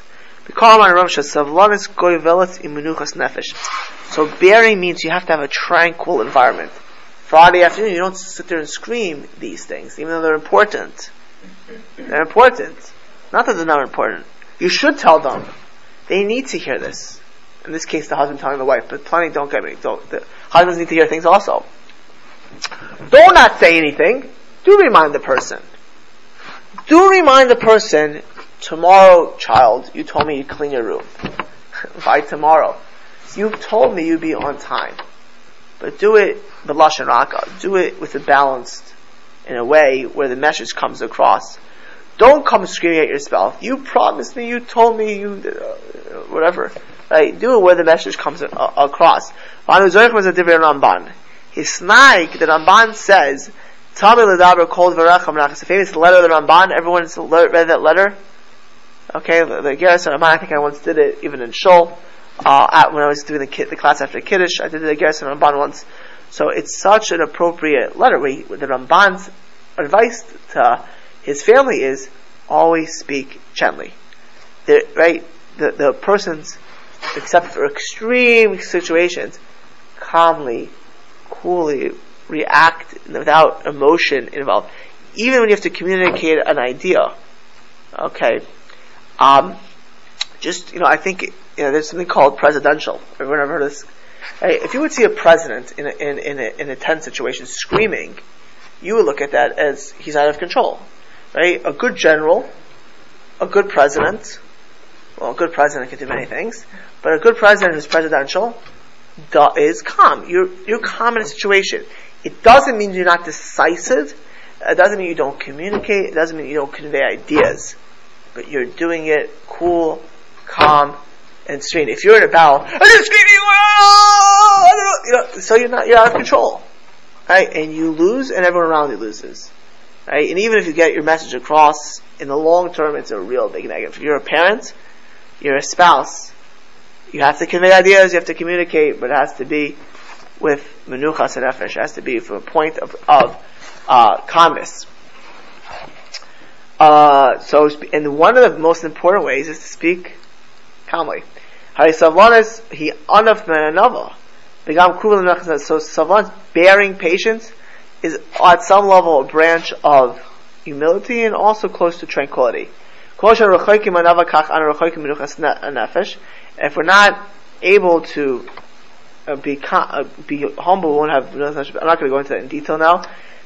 So bearing means you have to have a tranquil environment. Friday afternoon, you don't sit there and scream these things, even though they're important. They're important. Not that they're not important. You should tell them. They need to hear this. In this case, the husband telling the wife, but plenty don't get me. Don't, the husbands need to hear things also. Do not say anything. Do remind the person. Do remind the person, tomorrow, child, you told me you'd clean your room. By tomorrow. You told me you'd be on time. But do it, b'lashon raka. Do it with a balanced, in a way where the message comes across. Don't come screaming at your spouse. You promised me, you told me, you, uh, whatever. Right? Do it where the message comes a- a- across. Vanu Zoich was a different Ramban. His snaik, the Ramban says, Tami l'daber kol dvaracham nachas. The famous letter of the Ramban. Everyone's read that letter. Okay, the, the Geras Ramban. I think I once did it even in Shul. Uh, at, when I was doing the, ki- the class after Kiddush, I did the Geras Ramban once. So it's such an appropriate letter where, he, where the Ramban advice to his family is always speak gently. The, right? The, the person's, except for extreme situations, calmly, coolly react without emotion involved. Even when you have to communicate an idea. Okay. Um, just, you know, I think, you know, there's something called presidential. Everyone ever heard of this? Hey, if you would see a president in a, in, in a, in a tense situation screaming, you would look at that as he's out of control. Right? A good general, a good president, well, a good president can do many things, but a good president who's presidential is calm. You're, you're calm in a situation. It doesn't mean you're not decisive. It doesn't mean you don't communicate. It doesn't mean you don't convey ideas. But you're doing it cool, calm, and serene. If you're in a battle, and you're screaming, oh! I don't know, you know, so you're not, you're out of control. Right? And you lose, and everyone around you loses. Right? And even if you get your message across, in the long term, it's a real big negative. If you're a parent, you're a spouse, you have to convey ideas, you have to communicate, but it has to be with menuchas and nefesh. It has to be from a point of, of uh, calmness. Uh, so, and one of the most important ways is to speak calmly. So savlan's bearing patience is at some level a branch of humility and also close to tranquility. If we're not able to uh, be uh, be humble, we won't have. I'm not going to go into that in detail now.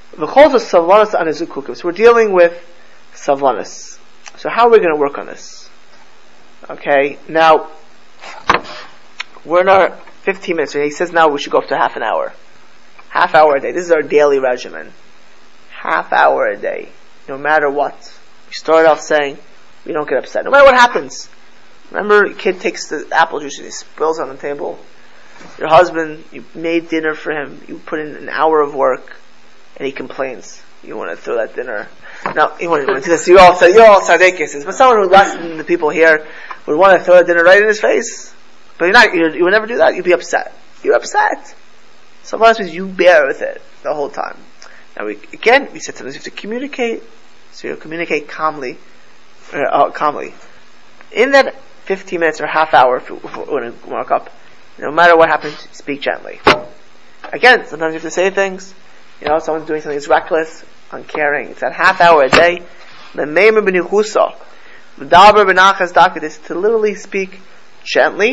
So we're dealing with savlanis. So how are we going to work on this? Okay, now we're in our fifteen minutes. And he says now we should go up to half an hour, half hour a day. This is our daily regimen. Half hour a day, no matter what. We start off saying we don't get upset, no matter what happens. Remember, a kid takes the apple juice and he spills on the table. Your husband, you made dinner for him, you put in an hour of work, and he complains. You want to throw that dinner. Now, you want to do this. You all say, you're all sadekis. But someone who less than the people here would want to throw that dinner right in his face. But you're not, you're, you would never do that. You'd be upset. You're upset. Sometimes means you bear with it the whole time. Now, we, again, we said sometimes you have to communicate. So you communicate calmly. Uh, uh, calmly. In that fifteen minutes or half hour, if you want to walk up, no matter what happens, speak gently. Again, sometimes you have to say things. You know, someone's doing something that's reckless, uncaring. It's that half hour a day. The meimer b'nichusa, v'daber b'nachas dakid is to literally speak gently.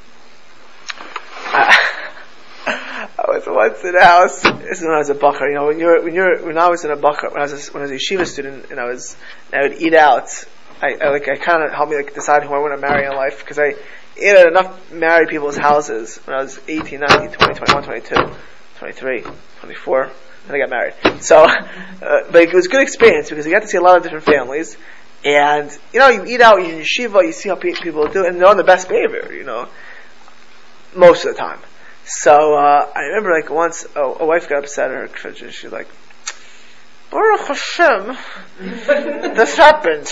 Uh, I was once in a house. This is when I was a bacher. You know, when you're when you're when I was in a bacher, when I was a, when I was a yeshiva student, and I was and I would eat out. I, I like I kind of helped me like decide who I want to marry in life because I ate at enough married people's houses when I was eighteen, nineteen, twenty, twenty-one, twenty-two, twenty-three, twenty-four, and I got married. So, uh, but it was a good experience because you got to see a lot of different families, and you know you eat out, you're in yeshiva, you see how pe- people do, and they're on the best behavior, you know, most of the time. So uh, I remember like once a, a wife got upset at her, she's like, Baruch Hashem, this happened.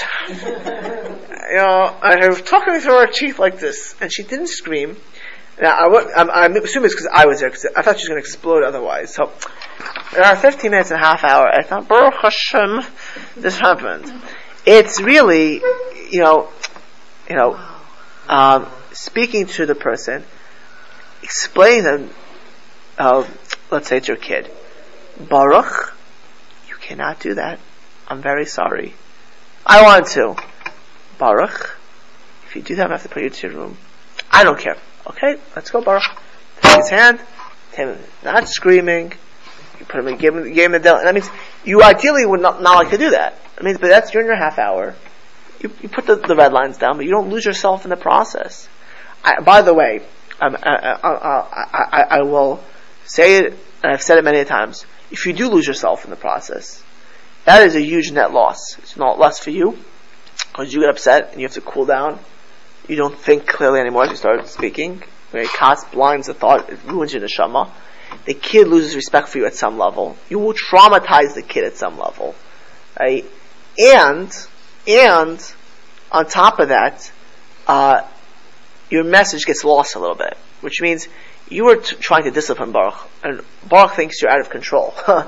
You know, and her was talking through her teeth like this, and she didn't scream. Now, I, I'm, I'm assuming it's because I was there, because I thought she was going to explode otherwise. So, in our fifteen minutes and a half hour, I thought, Baruch Hashem, this happened. It's really, you know, you know, um, speaking to the person, explain them, uh, let's say it's your kid, Baruch, cannot do that. I'm very sorry. I want to. Baruch, if you do that, I have to put you to your room. I don't care. Okay, let's go, Baruch. Take his hand. Him not screaming. You put him in, give him, give him the deal. And that means you ideally would not, not like to do that. I mean, but that's during your half hour. You, you put the, the red lines down, but you don't lose yourself in the process. I, by the way, um, I, I, I, I, I will say it, and I've said it many times. If you do lose yourself in the process, that is a huge net loss. It's not less for you, because you get upset and you have to cool down. You don't think clearly anymore as you start speaking. Right? Kas blinds the thought, it ruins your neshama. The kid loses respect for you at some level. You will traumatize the kid at some level. Right? And, and, on top of that, uh, your message gets lost a little bit, which means you are t- trying to discipline Baruch, and Baruch thinks you're out of control.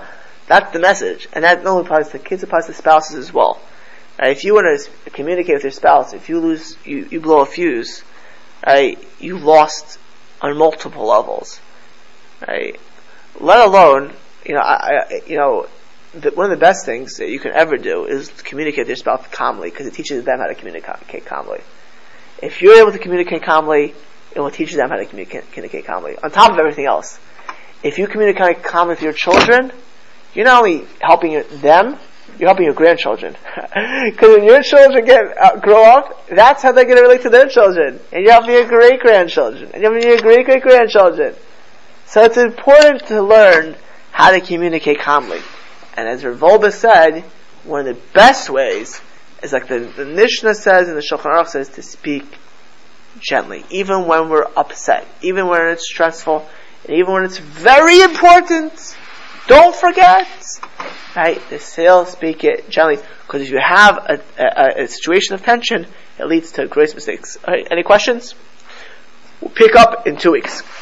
That's the message. And that not only applies to kids, it applies to spouses as well. Right? If you want to communicate with your spouse, if you lose, you, you blow a fuse, right, you lost on multiple levels. Right? Let alone, you know, I, I you know, the, one of the best things that you can ever do is communicate with your spouse calmly, because it teaches them how to communicate calmly. If you're able to communicate calmly, it will teach them how to communicate, communicate calmly. On top of everything else, if you communicate calmly with your children, you're not only helping them, you're helping your grandchildren. Because when your children get uh, grow up, that's how they're going to relate to their children. And you're helping your great-grandchildren. And you're helping your great-great-grandchildren. So it's important to learn how to communicate calmly. And as Rav Wolbe said, one of the best ways is like the, the Mishnah says and the Shulchan Aruch says, to speak gently. Even when we're upset. Even when it's stressful. And even when it's very important. Don't forget. Right? To still speak it gently. Because if you have a, a, a situation of tension, it leads to gross mistakes. Alright, any questions? We'll pick up in two weeks.